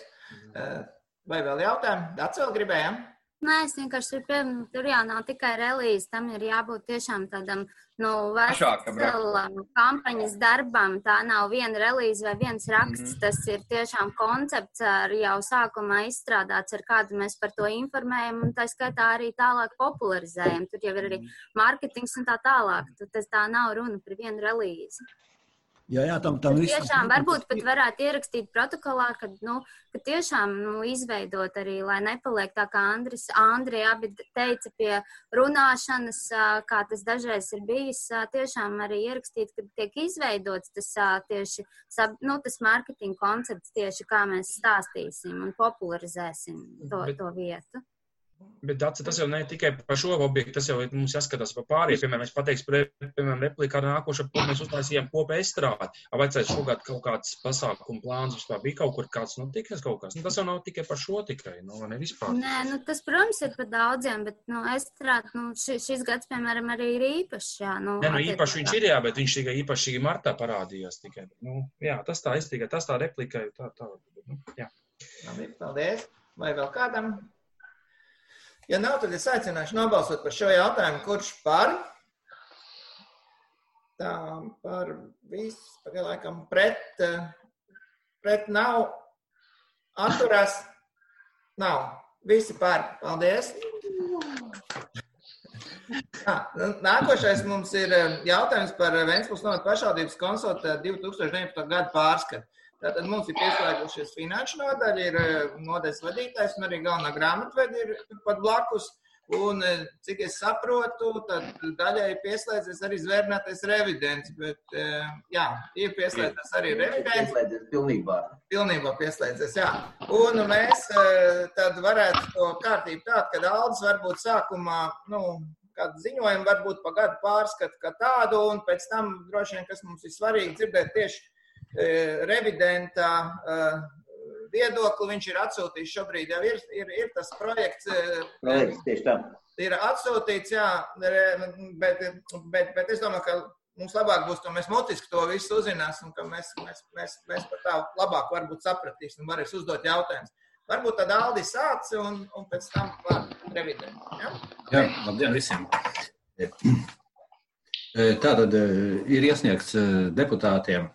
Vai vēl jautājumi? Dats vēl gribējām? Nē, es vienkārši pieminēju, tur jau nav tikai relīze, tam ir jābūt tiešām tādam, nu, veselam kampaņas darbam, tā nav viena relīze vai viens raksts, mm-hmm. tas ir tiešām koncepts ar jau sākumā izstrādāts, ar kādu mēs par to informējam, un tā skaitā arī tālāk popularizējam, tur jau ir arī mārketings un tā tālāk, tur tas tā nav runa par vienu relīzi. Jā, jā, tam, tam visam. Tiešām varbūt pat varētu ierakstīt protokolā, ka, nu, ka tiešām nu, izveidot arī, lai nepaliek tā, kā Andris, Andri abi teica pie runāšanas, kā tas dažreiz ir bijis, tiešām arī ierakstīt, ka tiek izveidots tas tieši, nu, tas marketing koncepts tieši, kā mēs stāstīsim un popularizēsim to, Bet... to vietu. Bet tas jau ne tikai par šo objektu, tas jau mums jāskatās par pārējiem. Piemēram, es pateikšu, piemēram, replikā ar nākošo, ko mēs uztaisījām kopē estrādi. Vajadzēja šogad kaut kāds pasākumu plāns, vispār bija kaut kur kāds notikas kaut kāds. Nu, tas jau nav tikai par šo tikai, nu, ne vispār. Nē, nu, tas, protams, ir par daudziem, bet, nu, estrādi, nu, šis, šis gads, piemēram, arī ir īpašs, jā. Nu, Nē, nu, īpaši viņš ir, jā, bet viņš tikai īpaši martā parādījās tikai. Nu, jā, tas tā, es tikai, tas tā replikai, tā, tā, nu, jā. Paldies. Vai vēl kādam? Ja nav, tad es aicināšu nobalsot par šo jautājumu, kurš par. tā par visu, pagaid laikam pret, pret nav, atturās, nav. Visi par. Paldies. Nākošais mums ir jautājums par Ventspils novada pašvaldības konsultētu divi tūkstoši deviņpadsmito gadu pārskatu. Tātad mums ir pieslēgušies finanšu nodaļa, ir nodaļas vadītājs un arī galvenā grāmatvedi ir pat blakus. Un, cik es saprotu, tad daļai pieslēdzies arī zvērnētais revidents, bet, jā, ir pieslēdzies arī revidents. Pieslēdzies pilnībā. Pilnībā pieslēdzies, jā. Un mēs tad varētu to kārtību tādu, kad Aldis varbūt sākumā, nu, kādu ziņojumu varbūt pa gadu pārskatu kā tādu, un pēc tam droši vien, kas mums ir svarīgi dzirdēt tieši revidentā viedokli, viņš ir atsūtījis šobrīd, jau ir, ir, ir tas projekts. Projekts, tieši tā. Ir atsūtīts, jā, bet, bet, bet es domāju, ka mums labāk būs, to mēs mutiski to visu uzzināsim, ka mēs, mēs, mēs, mēs par tā labāk varbūt sapratīsim un varēs uzdot jautājumus. Varbūt tad Aldis sāc un, un pēc tam var revidēt. Ja? Jā, labdien visiem. Tātad ir iesniegts deputātiem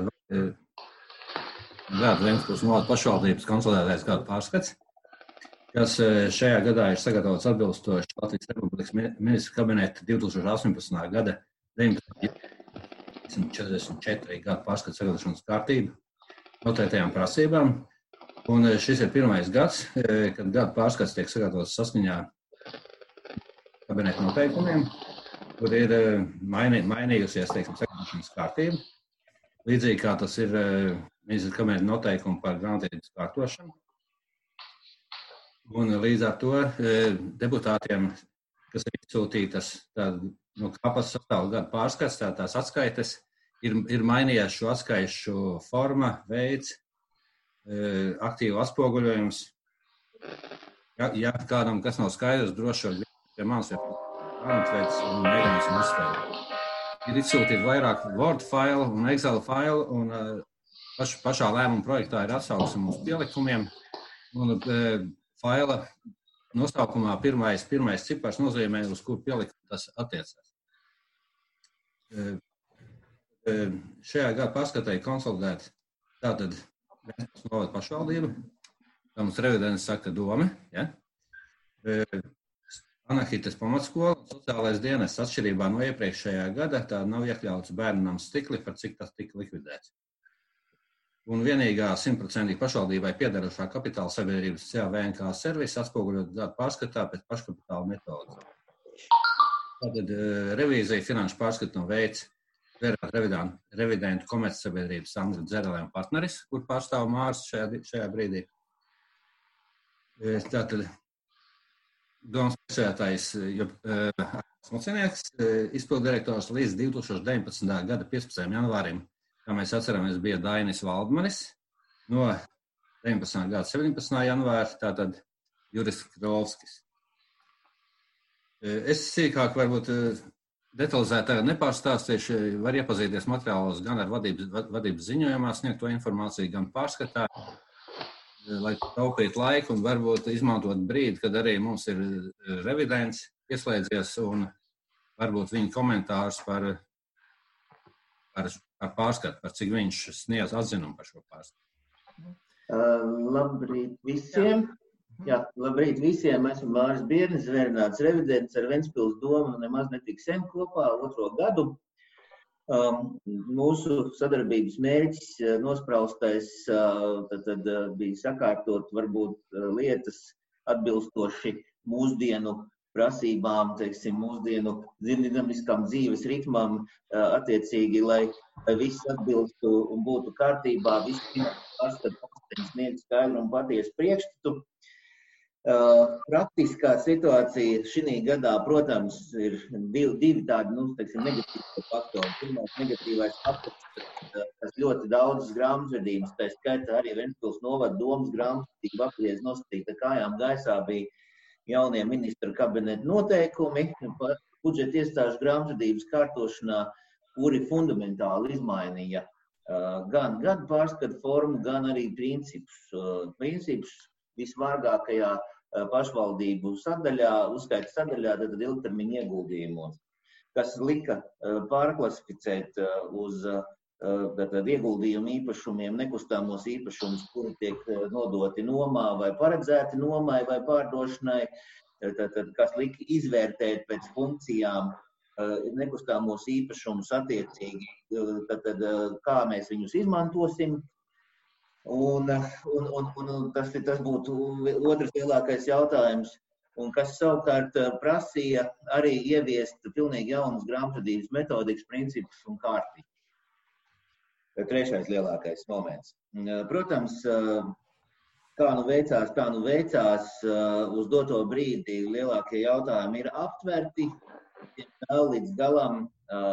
gada Ventspils novada pašvaldības konsolidētais gada pārskats, kas šajā gadā ir sagatavots atbilstoši Latvijas Republikas ministra kabineta divi tūkstoši astoņpadsmitā gada deviņpadsmit četrdesmit četri gada pārskats sagatavošanas kārtību noteiktējām prasībām. Un šis ir pirmais gads, kad gada pārskats tiek sagatavots saskaņā kabineta noteikumiem, kur ir mainī, mainījusies, teiksim, sagatavošanas kārtība. Līdzīgi kā tas ir ministra kabineta noteikumi par grāmatvedības kārtošanu. Un līdz ar to deputātiem, kas ir izsūtītas, no kāpas sastāv gada pārskats, tā, tās atskaites, ir, ir mainījies šo atskaišu forma, veids, aktīvu atspoguļojums. Ja, ja kādam, kas nav skaidrs, droši var pie manis ir grāmatveids un mēģināsim uzspēlēt. Ir izsūtīti vairāk Word file un Excel file, un paš, pašā lēmuma projektā ir atsauksme uz pielikumiem. Un e, faila nosaukumā pirmais, pirmais cipars nozīmē, uz kur pielikumu tas attiecās. E, e, šajā gada pārskatā ir konsolidēta tātad Ventspils novada pašvaldība, kā mums revidents saka doma, ja? E, Anahitas pamatskola un sociālais dienests atšķirībā no iepriekšējā gada tā nav iekļauts bērnu nams Stikli, par cik tas tika likvidēts. Un vienīgā simtprocentīgi pašvaldībai piederošā kapitāla sabiedrības C A V N K servisa atspoguļot gadu pārskatā pēc paškapitāla metodas. Tātad revīzija finanšu pārskatu no veids vērāt revidentu komercsabiedrības Sandra Dzerelē un partneris, kur pārstāv Mārs šajā, šajā brīdī. Tātad domas priekšsēdētājs Smocinieks, izpilddirektors līdz divi tūkstoši deviņpadsmitā gada piecpadsmitajam janvārim, kā mēs atceramies, bija Dainis Valdmanis, no deviņpadsmitā gada septiņpadsmitā janvāra, tātad Juris Krovskis. Es sīkāk varbūt detalizētāk nepārstāstīšu, var iepazīties materiālos gan ar vadības, vadības ziņojumā sniegto informāciju, gan pārskatā, lai taupītu laiku un varbūt izmantot brīdi, kad arī mums ir revidents ieslēdzies un varbūt viņa komentārus par, par, par pārskatu, par cik viņš sniedz atzinumu par šo pārskatu. Uh, labrīt visiem! Jā, labrīt visiem! Esmu Māris Biernis, zvērnāts revidents ar Ventspils domu nemaz netik sen kopā otro gadu. Um, mūsu sadarbības mērķis nospraustais tad, tad, bija sakārtot varbūt lietas atbilstoši mūsdienu prasībām, teiksim, mūsdienu dinamiskam dzīves ritmam, attiecīgi, lai viss atbilstu un būtu kārtībā, viss pārskatu sniegt skaidru un patiesu priekšstatu. Uh, praktiskā situācija šī gadā, protams, ir divi, divi tādi, nu, teiksim, negatīvi faktori. Pirmais negatīvais faktors, kas ļoti daudzas grāmatvedības, tā skaitā arī Ventspils novada domas grāmatvedība apgriez nostatīta kājām gaisā, bija jaunie ministra kabineta noteikumi par budžeta iestāžu grāmatvedības kārtošanā, kuri fundamentāli izmainīja uh, gan, gan pārskatu formu, gan arī principus. Uh, principus visvārgākajā pašvaldību sadaļā, uzskaita sadaļā, tad ilgtermiņa ieguldījumos. kas lika pārklasificēt uz tātad ieguldījumu īpašumiem, nekustamos īpašumus, kuri tiek nodoti nomā vai paredzēti nomai vai pārdošanai, tātad, kas lika izvērtēt pēc funkcijām nekustamos īpašumus attiecīgi, tātad, kā mēs viņus izmantosim. Un, un, un, un tas, tas būtu otrs lielākais jautājums, un kas savukārt prasīja arī ieviest pilnīgi jaunas grāmatvedības metodikas principus un kārtību. Trešais lielākais moments. Protams, kā nu veicās, kā nu veicās, uz doto brīdi lielākie jautājumi ir aptverti, vēl līdz galam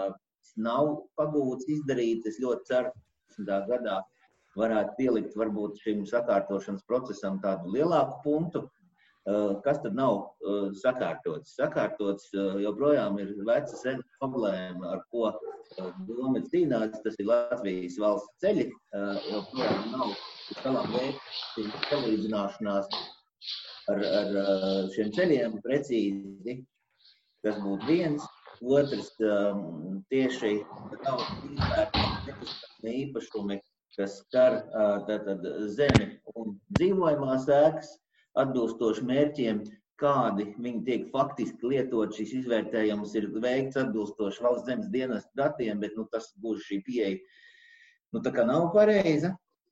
nav pagūts izdarīt. Es ļoti ceru, ka gadā varētu pielikt varbūt šim sakārtošanas procesam tādu lielāku punktu. Kas tad nav sakārtots? Sakārtots joprojām ir veca sena problēma, ar ko doma cīnās, tas ir Latvijas valsts ceļi, joprojām nav savām veikti salīdzināšanās ar, ar šiem ceļiem precīzi. Tas būtu viens. Otrs, tieši nav izvērtēti īpašumi, kas skar tātad zemi un dzīvojamās ēkas, atbilstoši mērķiem, kādi viņi tiek faktiski lietot. Šis izvērtējums ir veikts atbilstoši valsts zemes dienesta datiem, bet nu, tas būs šī pieeja, nu, tā kā nav pareiza.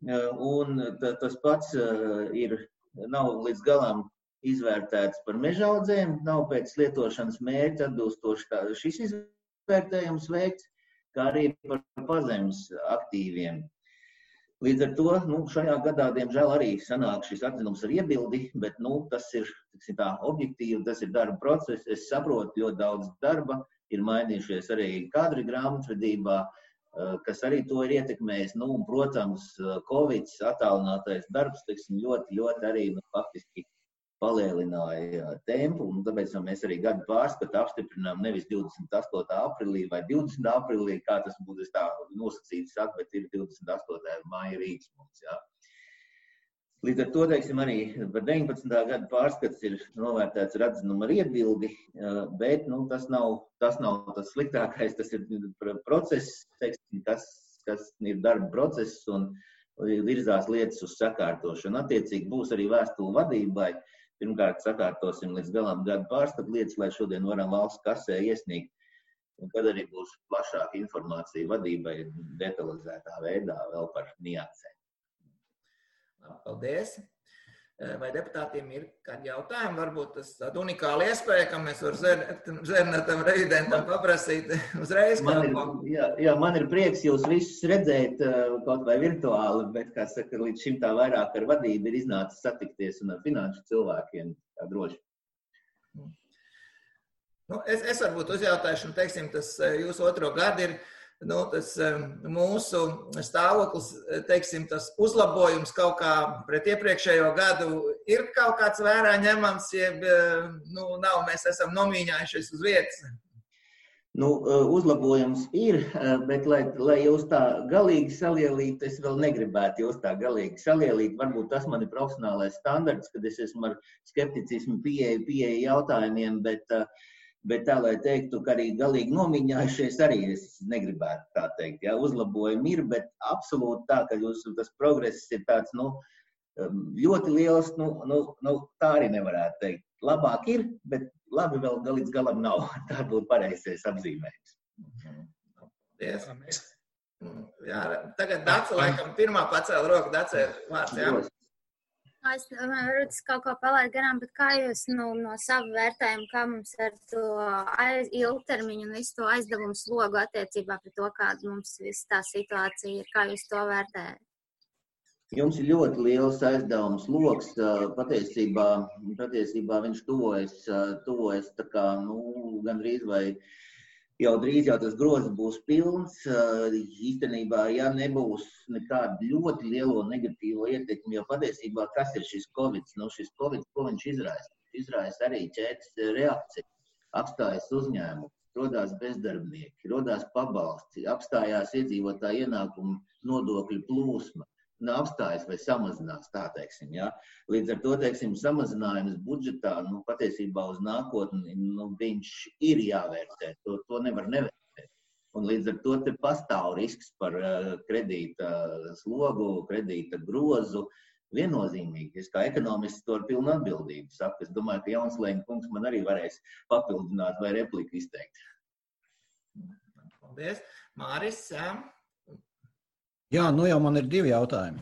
Un tas pats ir, nav līdz galam izvērtēts par mežaudzēm, nav pēc lietošanas mērķa atbilstoši tā, šis izvērtējums veikts, kā arī par pazemes aktīviem. Līdz ar to, nu, šajā gadā, diemžēl, arī sanāk šis atzinums ar iebildi, bet, nu, tas ir, tiksim tā, objektīvi, tas ir darba process. Es saprotu, ļoti daudz darba ir mainījušies arī kadri grāmatvedībā, kas arī to ir ietekmējis. Nu, un, protams, Covid attālinātais darbs, tiksim, ļoti, ļoti arī, nu, faktiski palielināja tempu, un tāpēc mēs arī gadu pārskatu apstiprinām nevis divdesmit astotā aprīlī vai divdesmitā aprīlī, kā tas būtu tā nosacīts, bet ir divdesmit astotā māja rīts mums, jā. Līdz ar to, teiksim, arī par deviņpadsmitā gada pārskats ir novērtēts ar atzinumu ar iebildi, bet, nu, tas nav, tas nav tas sliktākais, tas ir process, teiksim, kas, kas ir darba process un virzās lietas uz sakārtošanu. Attiecīgi būs arī vēstule vadībai. Pirmkārt, sakārtosim līdz galam gadu pārskatu lietas, lai šodien varam valsts kasē iesniegt. Un tad arī būs plašāka informācija vadībai detalizētā veidā vēl par niansēm. Paldies. Vai deputātiem ir kādi jautājumi? Varbūt tas tāda unikāla iespēja, ka mēs varam Zērnatam revidentam paprasīt uzreiz. Man ir, jā, jā, man ir prieks jūs visus redzēt kaut vai virtuāli, bet, kā saka, līdz šim tā vairāk ar vadību ir iznācis satikties un ar finanšu cilvēkiem tā droši. Nu, es, es varbūt uzjautāšu, teiksim, tas jūsu otro gadu ir nu, tas mūsu stāvoklis, teiksim, tas uzlabojums kaut kā pret iepriekšējo gadu ir kaut kāds vērā ņemams, jeb, nu, nav, mēs esam nomīņājušies uz vietas. Nu, uzlabojums ir, bet, lai, lai jūs tā galīgi salielīt, es vēl negribētu jūs tā galīgi salielīt. Varbūt tas man ir profesionālais standarts, kad es esmu ar skepticismu pieeja, pieeja jautājumiem, bet Bet tā, lai teiktu, ka arī galīgi nomiņājušies, arī es negribētu tā teikt. Jā, uzlabojumi ir, bet absolūti tā, ka jūs, tas progress ir tāds, nu, ļoti liels, nu, nu, nu, tā arī nevarētu teikt. Labāk ir, bet labi vēl līdz galam nav. Tā būtu pareizais apzīmējums. Paldies. Jā, tagad Dace, laikam, pirmā pacēla roku, Dace, vārds, jā. Es varu kaut ko palaist garām, bet kā jūs nu, no savu vērtējumu, kā mums ar to aiz, ilgtermiņu un visu to aizdevumu slogu attiecībā pret to, kāda mums viss tā situācija ir, kā jūs to vērtējat? Jums ir ļoti liels aizdevums loks, patiesībā, patiesībā viņš tuvojas, tuvojas tā kā, nu, gandrīz vai jau drīz jau tas grozs būs pilns. Īstenībā, ja nebūs nekāda ļoti lielo negatīvo ietekmi, jo patiesībā, kas ir šis Covid? Nu, šis Covid, ko viņš izraisa? Izraisa arī ķēdes reakciju, apstājas uzņēmumu, rodās bezdarbnieki, rodās pabalsti, apstājās iedzīvotāju ienākumu nodokļu plūsma. apstājas vai samazinās, tā teiksim, ja. Līdz ar to, teiksim, samazinājums budžetā, nu, patiesībā uz nākotni, nu, viņš ir jāvērtē, to, to nevar nevērtēt. Un līdz ar to te pastāv risks par uh, kredīta slogu, kredīta grozu, viennozīmīgi. Es kā ekonomists to ar pilnu atbildību saku. Es domāju, ka Jaunslēņa kungs man arī varēs papildināt vai repliku izteikt. Paldies. Māris, jā. Jā, nu jau man ir divi jautājumi.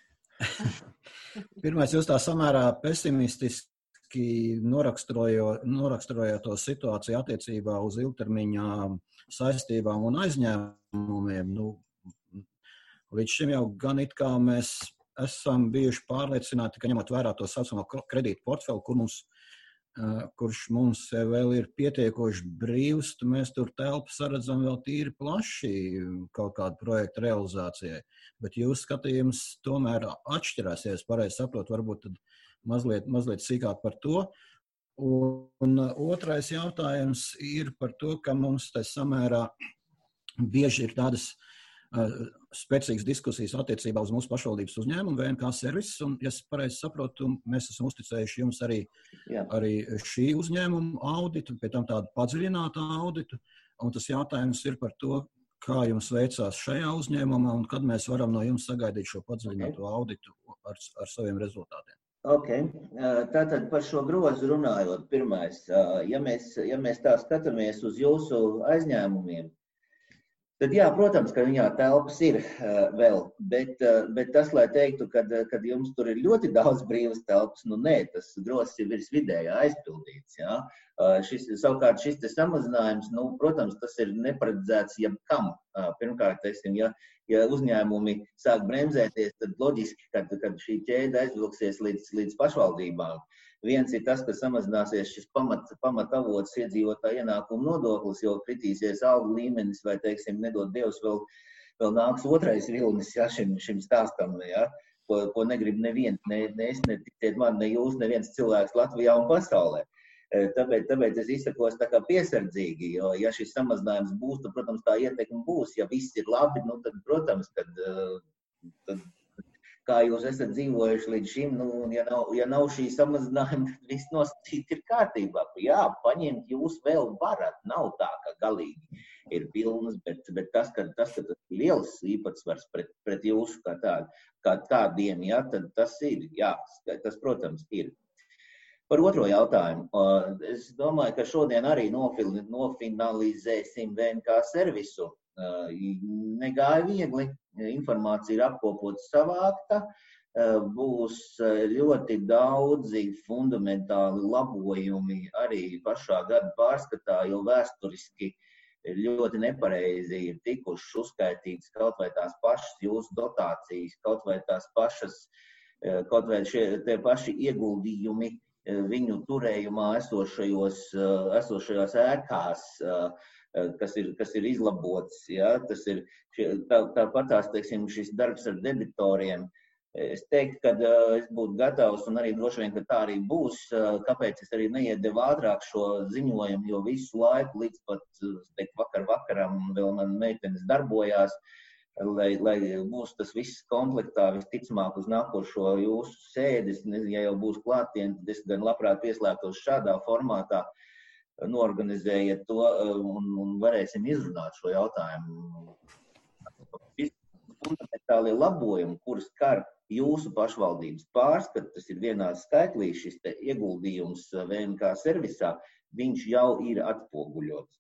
Pirmais, jūs tā samērā pesimistiski noraksturojot to situāciju attiecībā uz ilgtermiņā saistībām un aizņēmumiem. Nu, līdz šim jau gan it kā mēs esam bijuši pārliecināti, ka ņemot vērā to saucamo kredītu portfeli, kur mums kurš mums vēl ir pietiekoši brīvs, mēs tur telpu saredzam vēl tīri plaši kaut kādu projektu realizācijai. Bet jūs skatījums tomēr atšķirās, ja es pareizi saprotu, varbūt tad mazliet, mazliet sīkāk par to. Un otrais jautājums ir par to, ka mums tā samērā bieži ir tādas spēcīgas diskusijas attiecībā uz mūsu pašvaldības uzņēmumu, V N K servises, un, ja es pareizi saprotu, mēs esam uzticējuši jums arī, arī šī uzņēmuma auditu, pie tam tādu padziļinātu auditu, un tas jautājums ir par to, kā jums veicās šajā uzņēmumā, un kad mēs varam no jums sagaidīt šo padziļināto okay. auditu ar, ar saviem rezultātiem. Ok, tātad par šo grozu runājot, pirmais, ja mēs, ja mēs tā skatāmies uz jūsu aizņēmumiem, tad jā, protams, ka viņā telpas ir uh, vēl, bet, uh, bet tas, lai teiktu, kad, kad jums tur ir ļoti daudz brīvas telpas, nu nē, tas grozs ir virs vidējā aizpildīts, jā. Uh, šis, savukārt šis te samazinājums, nu, protams, tas ir neparedzēts jebkam. Uh, pirmkārt, teiksim, ja, ja uzņēmumi sāk bremzēties, tad loģiski, kad, kad šī ķēde aizvilksies līdz, līdz pašvaldībām. Viens ir tas, ka samazināsies šis pamat, pamatavots iedzīvotāju ienākumu nodoklis, jo kritīsies algu līmenis vai, teiksim, nedod Dievs, vēl, vēl nāks otrais vilnis, ja, šim, šim stāstam, ja, ko, ko negrib neviens, ne, ne es, ne tiksiet man, ne jūs, neviens cilvēks Latvijā un pasaulē. Tāpēc, tāpēc es izsakos tā kā piesardzīgi, jo, ja šis samazinājums būs, tad, protams, tā ietekme būs. Ja viss ir labi, nu, tad, protams, kad, tad, kā jūs esat dzīvojuši līdz šim, nu, ja nav, ja nav šī samazinājuma, tad viss nosacīt ir kārtībā. Jā, paņemt jūs vēl varat, nav tā, ka galīgi ir pilnas, bet, bet tas, ka tas, ka tas ir liels īpatsvars pret, pret jūsu kā, tā, kā tādiem, jā, tad tas ir, jā, tas, protams, ir. Par otro jautājumu. Es domāju, ka šodien arī nofinalizēsim V N K servisu. Negāja viegli, informācija ir apkopota savākta, būs ļoti daudzi fundamentāli labojumi arī pašā gada pārskatā, jo vēsturiski ļoti nepareizi ir tikuši uzskaitīts kaut vai tās pašas jūsu dotācijas, kaut vai tās pašas, kaut vai šie tie paši ieguldījumi viņu turējumā esošajos, esošajās ēkās, kas ir, kas ir izlabots, ja, tas ir tā, tāpatās, teiksim, šis darbs ar debitoriem. Es teiktu, ka es būtu gatavs, un arī droši vien, ka tā arī būs, kāpēc es arī neiedevu ātrāk šo ziņojumu, jo visu laiku līdz pat, teiktu, vakar vakaram vēl man meitenes darbojās, lai, lai būs tas viss komplektā, visticamāk uz nākošo jūsu sēdes, ja jau būs klātien, tad es gan labprāt pieslēgtos šādā formātā, norganizējiet to un, un varēsim izrunāt šo jautājumu. Fundamentālie labojumi, kurus skar jūsu pašvaldības pārskat, tas ir vienā skaitlī, šis te ieguldījums V N K servisā, viņš jau ir atspoguļots.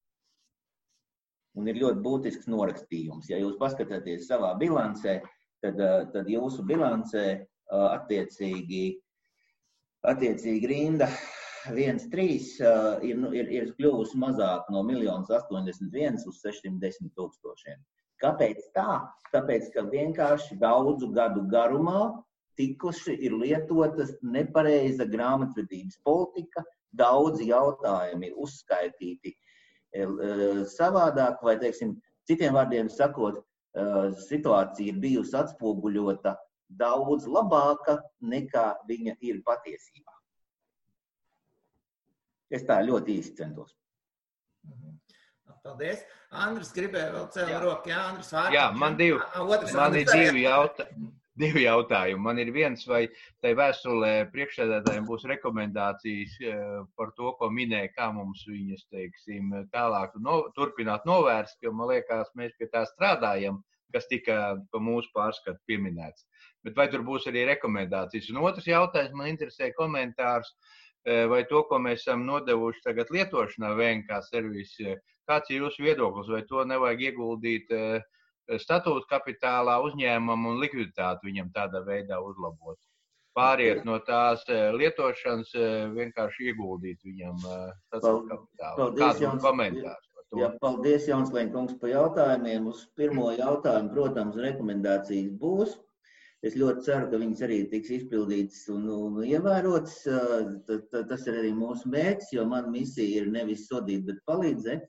Un ir ļoti būtisks norakstījums. Ja jūs paskatāties savā bilancē, tad, tad jūsu bilancē attiecīgi, attiecīgi rinda viens trīs ir, ir, ir kļuvusi mazāk no miljonus astoņdesmit viens uz sešsimt desmit tūkstošiem. Kāpēc tā? Tāpēc, ka vienkārši daudzu gadu garumā tikuši ir lietotas nepareiza grāmatvedības politika, daudzi jautājumi ir uzskaitīti savādāk, vai, teiksim, citiem vārdiem sakot, situācija ir bijusi atspoguļota daudz labāka, nekā viņa ir patiesībā. Es tā ļoti īsti centos. Paldies. Andris gribēja vēl cēlu roku. Jā, Andris vārds. Jā, man divi, man ir divi jautājumi. divi jautājumi. Man ir viens, vai tai vēstulē priekšsēdētājiem būs rekomendācijas par to, ko minēja, kā mums viņas, teiksim, tālāk no, turpināt novērst, jo man liekas, mēs pie tā strādājam, kas tika pa mūsu pārskatu pieminēts. Bet vai tur būs arī rekomendācijas? Un otrs jautājums, man interesē komentārs, vai to, ko mēs esam nodevuši tagad lietošanā V N K servisi, kāds ir jūsu viedoklis, vai to nevajag ieguldīt statūta kapitālā uzņēmumam un likviditāti viņam tādā veidā uzlabot? Pāriet no tās lietošanas, vienkārši ieguldīt viņam statūta kapitālā. Kāds ir komentārs? Jā, paldies, Jaunslēn kungs, par jautājumiem. Uz pirmo jautājumu, protams, rekomendācijas būs. Es ļoti ceru, ka viņas arī tiks izpildītas un, un ievērotas. Tas ir arī mūsu mērķis, jo mana misija ir nevis sodīt, bet palīdzēt.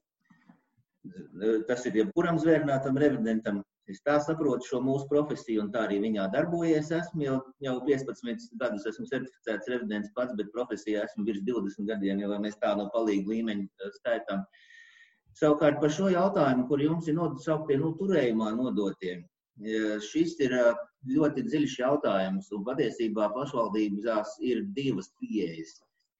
Tas ir jebkuram zvērnātam revidentam. Es tā saprotu šo mūsu profesiju un tā arī viņā darbojies. Esmu jau, jau piecpadsmit gadus, esmu certificēts revidents pats, bet profesijā esmu virs divdesmit gadiem, jo mēs tā no palīga līmeņa skaitām. Savukārt par šo jautājumu, kur jums ir nosauktie nu, turējumā nodotie, šis ir ļoti dziļš jautājums, un patiesībā pašvaldībās ir divas pieejas.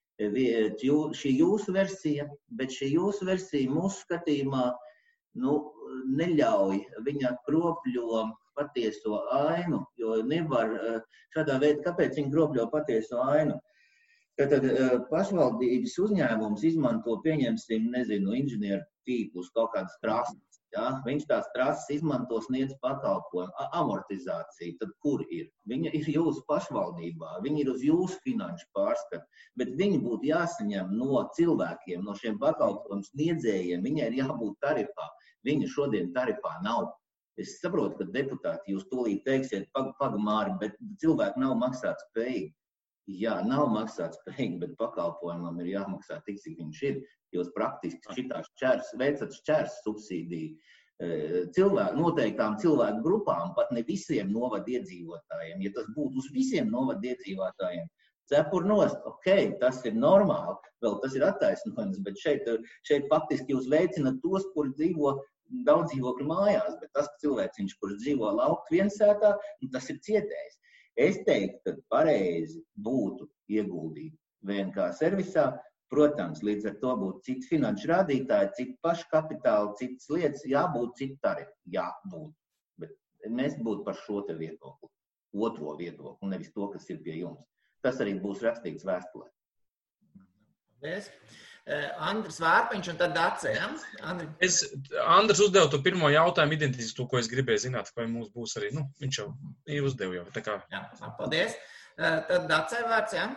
Šī jūsu versija, bet šī jūsu versija mūsu skatījumā nu, neļauj, viņa kropļo patieso ainu, jo nevar šādā veidā, kāpēc viņa kropļo patieso ainu? Tātad pašvaldības uzņēmums izmanto, pieņemsim, nezinu, inženieru tīklus, kaut kādas trasas. Ja? Viņš tās trasas izmanto sniedz pakalpojumu, amortizāciju. Tad kur ir? Viņa ir jūsu pašvaldībā, viņa ir uz jūsu finanšu pārskatu, bet viņi būtu jāsaņem no cilvēkiem, no šiem pakalpojumu sniedzējiem, viņai ir jābūt tarifā. Viņa šodien tarifā nav. Es saprotu, ka deputāti jūs tūlīt teiksiet, pag, pagamāri, bet cilvēki nav maksāt spējīgi. Jā, nav maksāt spējīgi, bet pakalpojumam ir jāmaksā tik, cik viņš ir. Jūs praktiski šitās šķērs, veicat šķērs subsīdiju cilvēku, noteiktām cilvēku grupām, pat ne visiem novada iedzīvotājiem. Ja tas būtu uz visiem novada iedzīvotājiem, cepur nost, ok, tas ir normāli, vēl tas ir attaisnojums, bet šeit, šeit faktiski jūs veicinat tos, kuri dzīvo daudz dzīvokļu mājās, bet tas cilvēciņš, kurš dzīvo lauku viensētā, tas ir cietējis. Es teiktu, ka pareizi būtu ieguldīt V N K servisā. Protams, līdz ar to būtu citi finanšu rādītāji, citi paši kapitāli, citas lietas, jābūt citu tarifu. Jā, būtu. Bet mēs būtu par šo te viedokli, otro viedokli, nevis to, kas ir pie jums. Tas arī būs rakstīts vēstulē. Paldies. Andris Vārpiņš un tad Dace, ja? Andri. Es, Andris uzdeva to pirmo jautājumu, identiski to, ko es gribēju zināt, vai mums būs arī, nu, viņš jau ir uzdevu jau, tā kā. Jā, paldies. Tad Dace vārds, ja?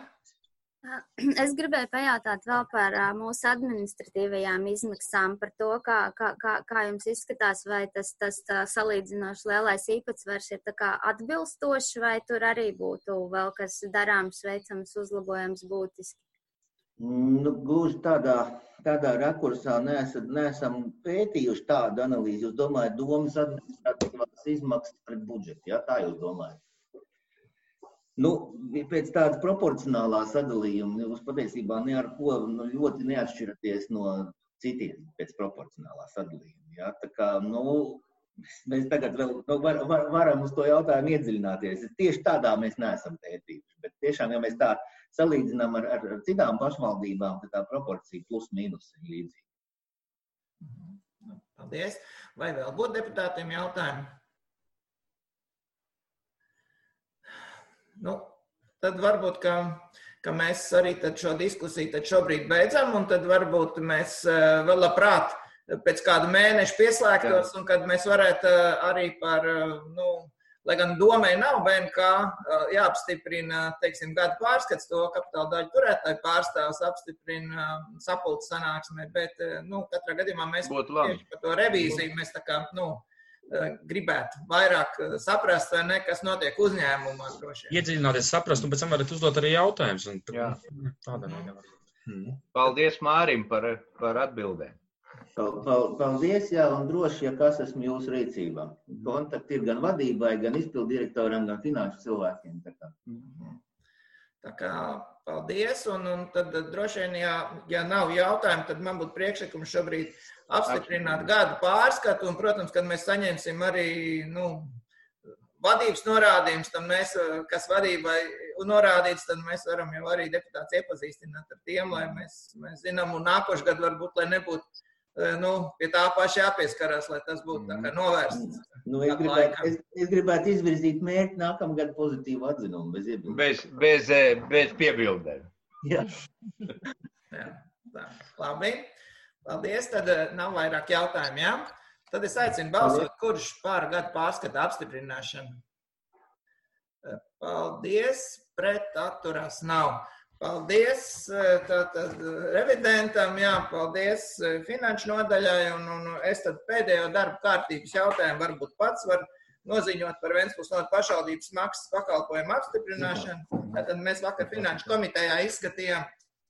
Es gribēju pajautāt vēl par mūsu administratīvajām izmaksām, par to, kā, kā, kā, kā jums izskatās, vai tas, tas salīdzinoši lielais īpatsvars ir tā kā atbilstoši, vai tur arī būtu vēl kas darāms, veicams, uzlabojams būtiski? Nu, gluži tādā, tādā rakursā neesam, neesam pētījuši tādu analīzi. Jūs domājat, domas administratīvās izmaksas pret budžetu, ja? Tā jūs domājat? Nu, pēc tāda proporcionālā sadalījuma jūs patiesībā ne ar ko nu, ļoti neatšķiraties no citiem pēc proporcionālā sadalījuma. Ja? Tā kā, nu, mēs tagad vēl nu, var, var, varam uz to jautājumu iedziļināties. Tieši tādā mēs neesam pētījuši, bet tiešām, ja mēs tā salīdzinām ar, ar, ar citām pašvaldībām, tad tā proporcija plus mīnus ir līdzīga. Paldies. Vai vēl būtu deputātiem jautājumi? Nu, tad varbūt, ka, ka mēs arī tad šo diskusiju tad šobrīd beidzam, un tad varbūt mēs vēl labprāt pēc kādu mēnešu pieslēgtos, un kad mēs varētu arī par, nu, lai gan domai nav V N K jāapstiprina, teiksim, gada pārskats, to kapitāla daļu turētāju pārstāvs apstiprina sapulces sanāksmē, bet, nu, katrā gadījumā mēs tieši par to revīziju, mēs tā kā, nu, gribētu vairāk saprast, vai ne, kas notiek uzņēmumā droši. Iedziļināties, saprast, un pēc tam varat uzdot arī jautājumus. Tādā veidā. Hmm. Paldies Mārim par, par atbildēm. Paldies, jā, un droši, ja kas esmu jūsu rīcībā. Kontakti ir gan vadībai, gan izpildu direktoram, gan finanšu cilvēkiem. Tā kā, tā kā paldies, un, un tad droši vien, ja, ja nav jautājumu, tad man būtu priekšlikums šobrīd apstiprināt gadu pārskatu, un, protams, kad mēs saņemsim arī, nu, vadības norādījums, tad mēs, kas vadībai norādīts, tad mēs varam jau arī deputāts iepazīstināt ar tiem, lai mēs, mēs zinām, un nākošu gadu varbūt, lai nebūtu, nu, pie tā paša jāpieskarās, lai tas būtu tā kā novērsts. Nu, es, gribētu, es, es gribētu izvirzīt mērķi nākamgad pozitīvu atzinumu, bez iebildēm. Bez, bez, bez piebildēm. Jā. Jā, tā. Labi. Paldies, tad nav vairāk jautājumu, jā? Tad es aicinu balsot, kurš pār gadu pārskata apstiprināšanu. Paldies, pret atturās nav. Paldies tātad revidentam, jā, paldies finanšu nodaļai, un, un es tad pēdējo darba kārtības jautājumu varbūt pats var noziņot par Ventspils novads pašvaldības maksas pakalpojumu apstiprināšanu. Tātad mēs vakar finanšu komitejā izskatījām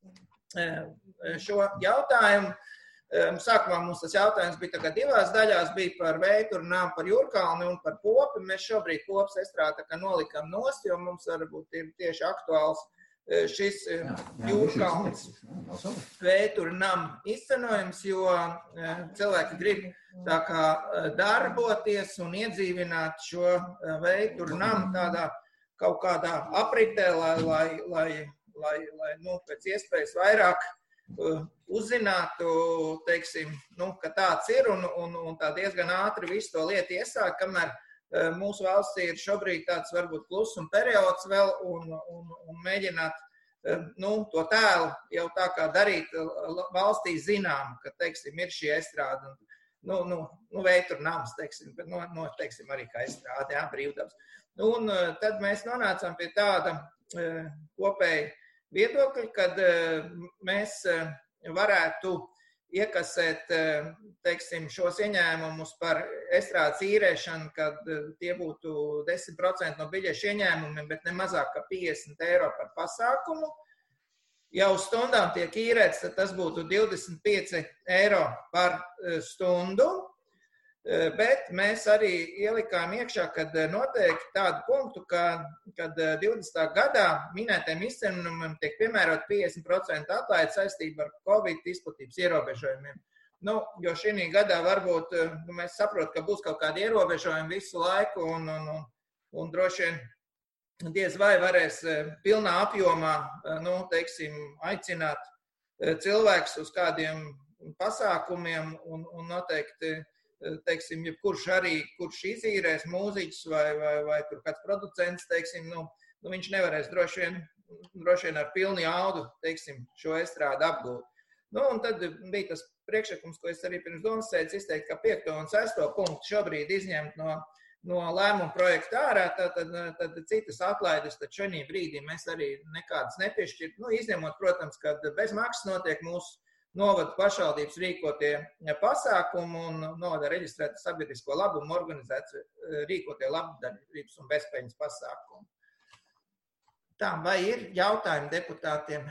šo jautājumu. Sākumā mums tas jautājums bija tagad divās daļās, bija par Veiturnamu, par Jūrkalni un par Popi. Mēs šobrīd Popas estrādi tā kā nolikam nost, jo mums varbūt ir tieši aktuāls šis Jūrkalnis Veiturnamu izcenojums, jo cilvēki grib tā kā darboties un iedzīvināt šo Veiturnamu tādā kaut kādā apritē, lai, lai, lai, lai, lai nu, pēc iespējas vairāk uzzinātu, teiksim, nu, ka tāds ir un, un, un tā diezgan ātri visu to lietu iesāk, kamēr mūsu valstī ir šobrīd tāds varbūt klusuma periods vēl un, un, un mēģināt nu, to tēlu jau tā kā darīt valstī zinām, ka, teiksim, ir šī estrāde. Nu, nu, nu Veiturnams, teiksim, bet no, no, teiksim arī kā estrāde, jā, brīvdabas. Un tad mēs nonācām pie tāda kopēja viedokļi, kad mēs varētu iekasēt, teiksim, šos ieņēmumus par estrādes īrēšanu, kad tie būtu desmit procenti no biļešu ieņēmumiem, bet ne mazāk kā piecdesmit eiro par pasākumu. Ja uz stundām tiek īrēts, tad tas būtu divdesmit pieci eiro par stundu. Bet mēs arī ielikām iekšā, kad noteikti tādu punktu, ka, kad divdesmitā gadā minētiem izcenumiem tiek piemērot piecdesmit procenti atlaide saistībā ar Covid izplatības ierobežojumiem. Nu, jo šī gadā varbūt nu, mēs saprotam, ka būs kaut kādi ierobežojumi visu laiku un, un, un, un droši vien diez vai varēs pilnā apjomā, nu, teiksim, aicināt cilvēkus uz kādiem pasākumiem un, un noteikti teiksim, jebkurš arī, kurš izīrēs mūziķus vai, vai, vai tur kāds producents, teiksim, nu, nu viņš nevarēs droši vien, droši vien ar pilnu jaudu, teiksim, šo estrādi apgūt. Nu, un tad bija tas priekšlikums, ko es arī pirms domas sēdes izteikt, ka piekto un sesto punktu šobrīd izņemt no, no lēmuma projekta ārā, tad, tad, tad citas atlaides, tad šajā brīdī mēs arī nekādas nepiešķirt, nu, izņemot, protams, kad bez maksas notiek mūsu novada pašvaldības rīkotie pasākumu un novada reģistrēta sabiedrisko labumu organizāciju rīkotie labdarības un bezpeļņas pasākumu. Tā, vai ir jautājumi deputātiem?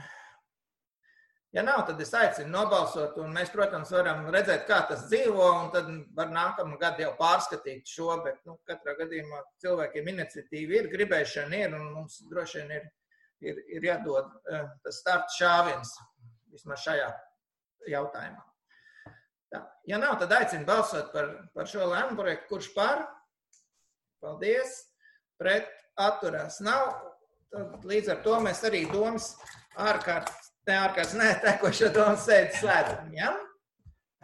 Ja nav, tad es aicinu nobalsot un mēs, protams, varam redzēt, kā tas dzīvo un tad var nākamā gada jau pārskatīt šo, bet, nu, katrā gadījumā cilvēkiem iniciatīva ir, gribēšana ir un mums droši vien ir, ir, ir jādod tas starts šāviens vismaz šajā jautājumā. Tā. Ja nav, tad aicinu balsot par, par šo lēmumu projektu, kurš par? Paldies. Pret atturās nav. Tad, līdz ar to mēs arī domas ārkārtas, ne ārkārtas, ne, tekošo domas sēdi slēdzam, ja?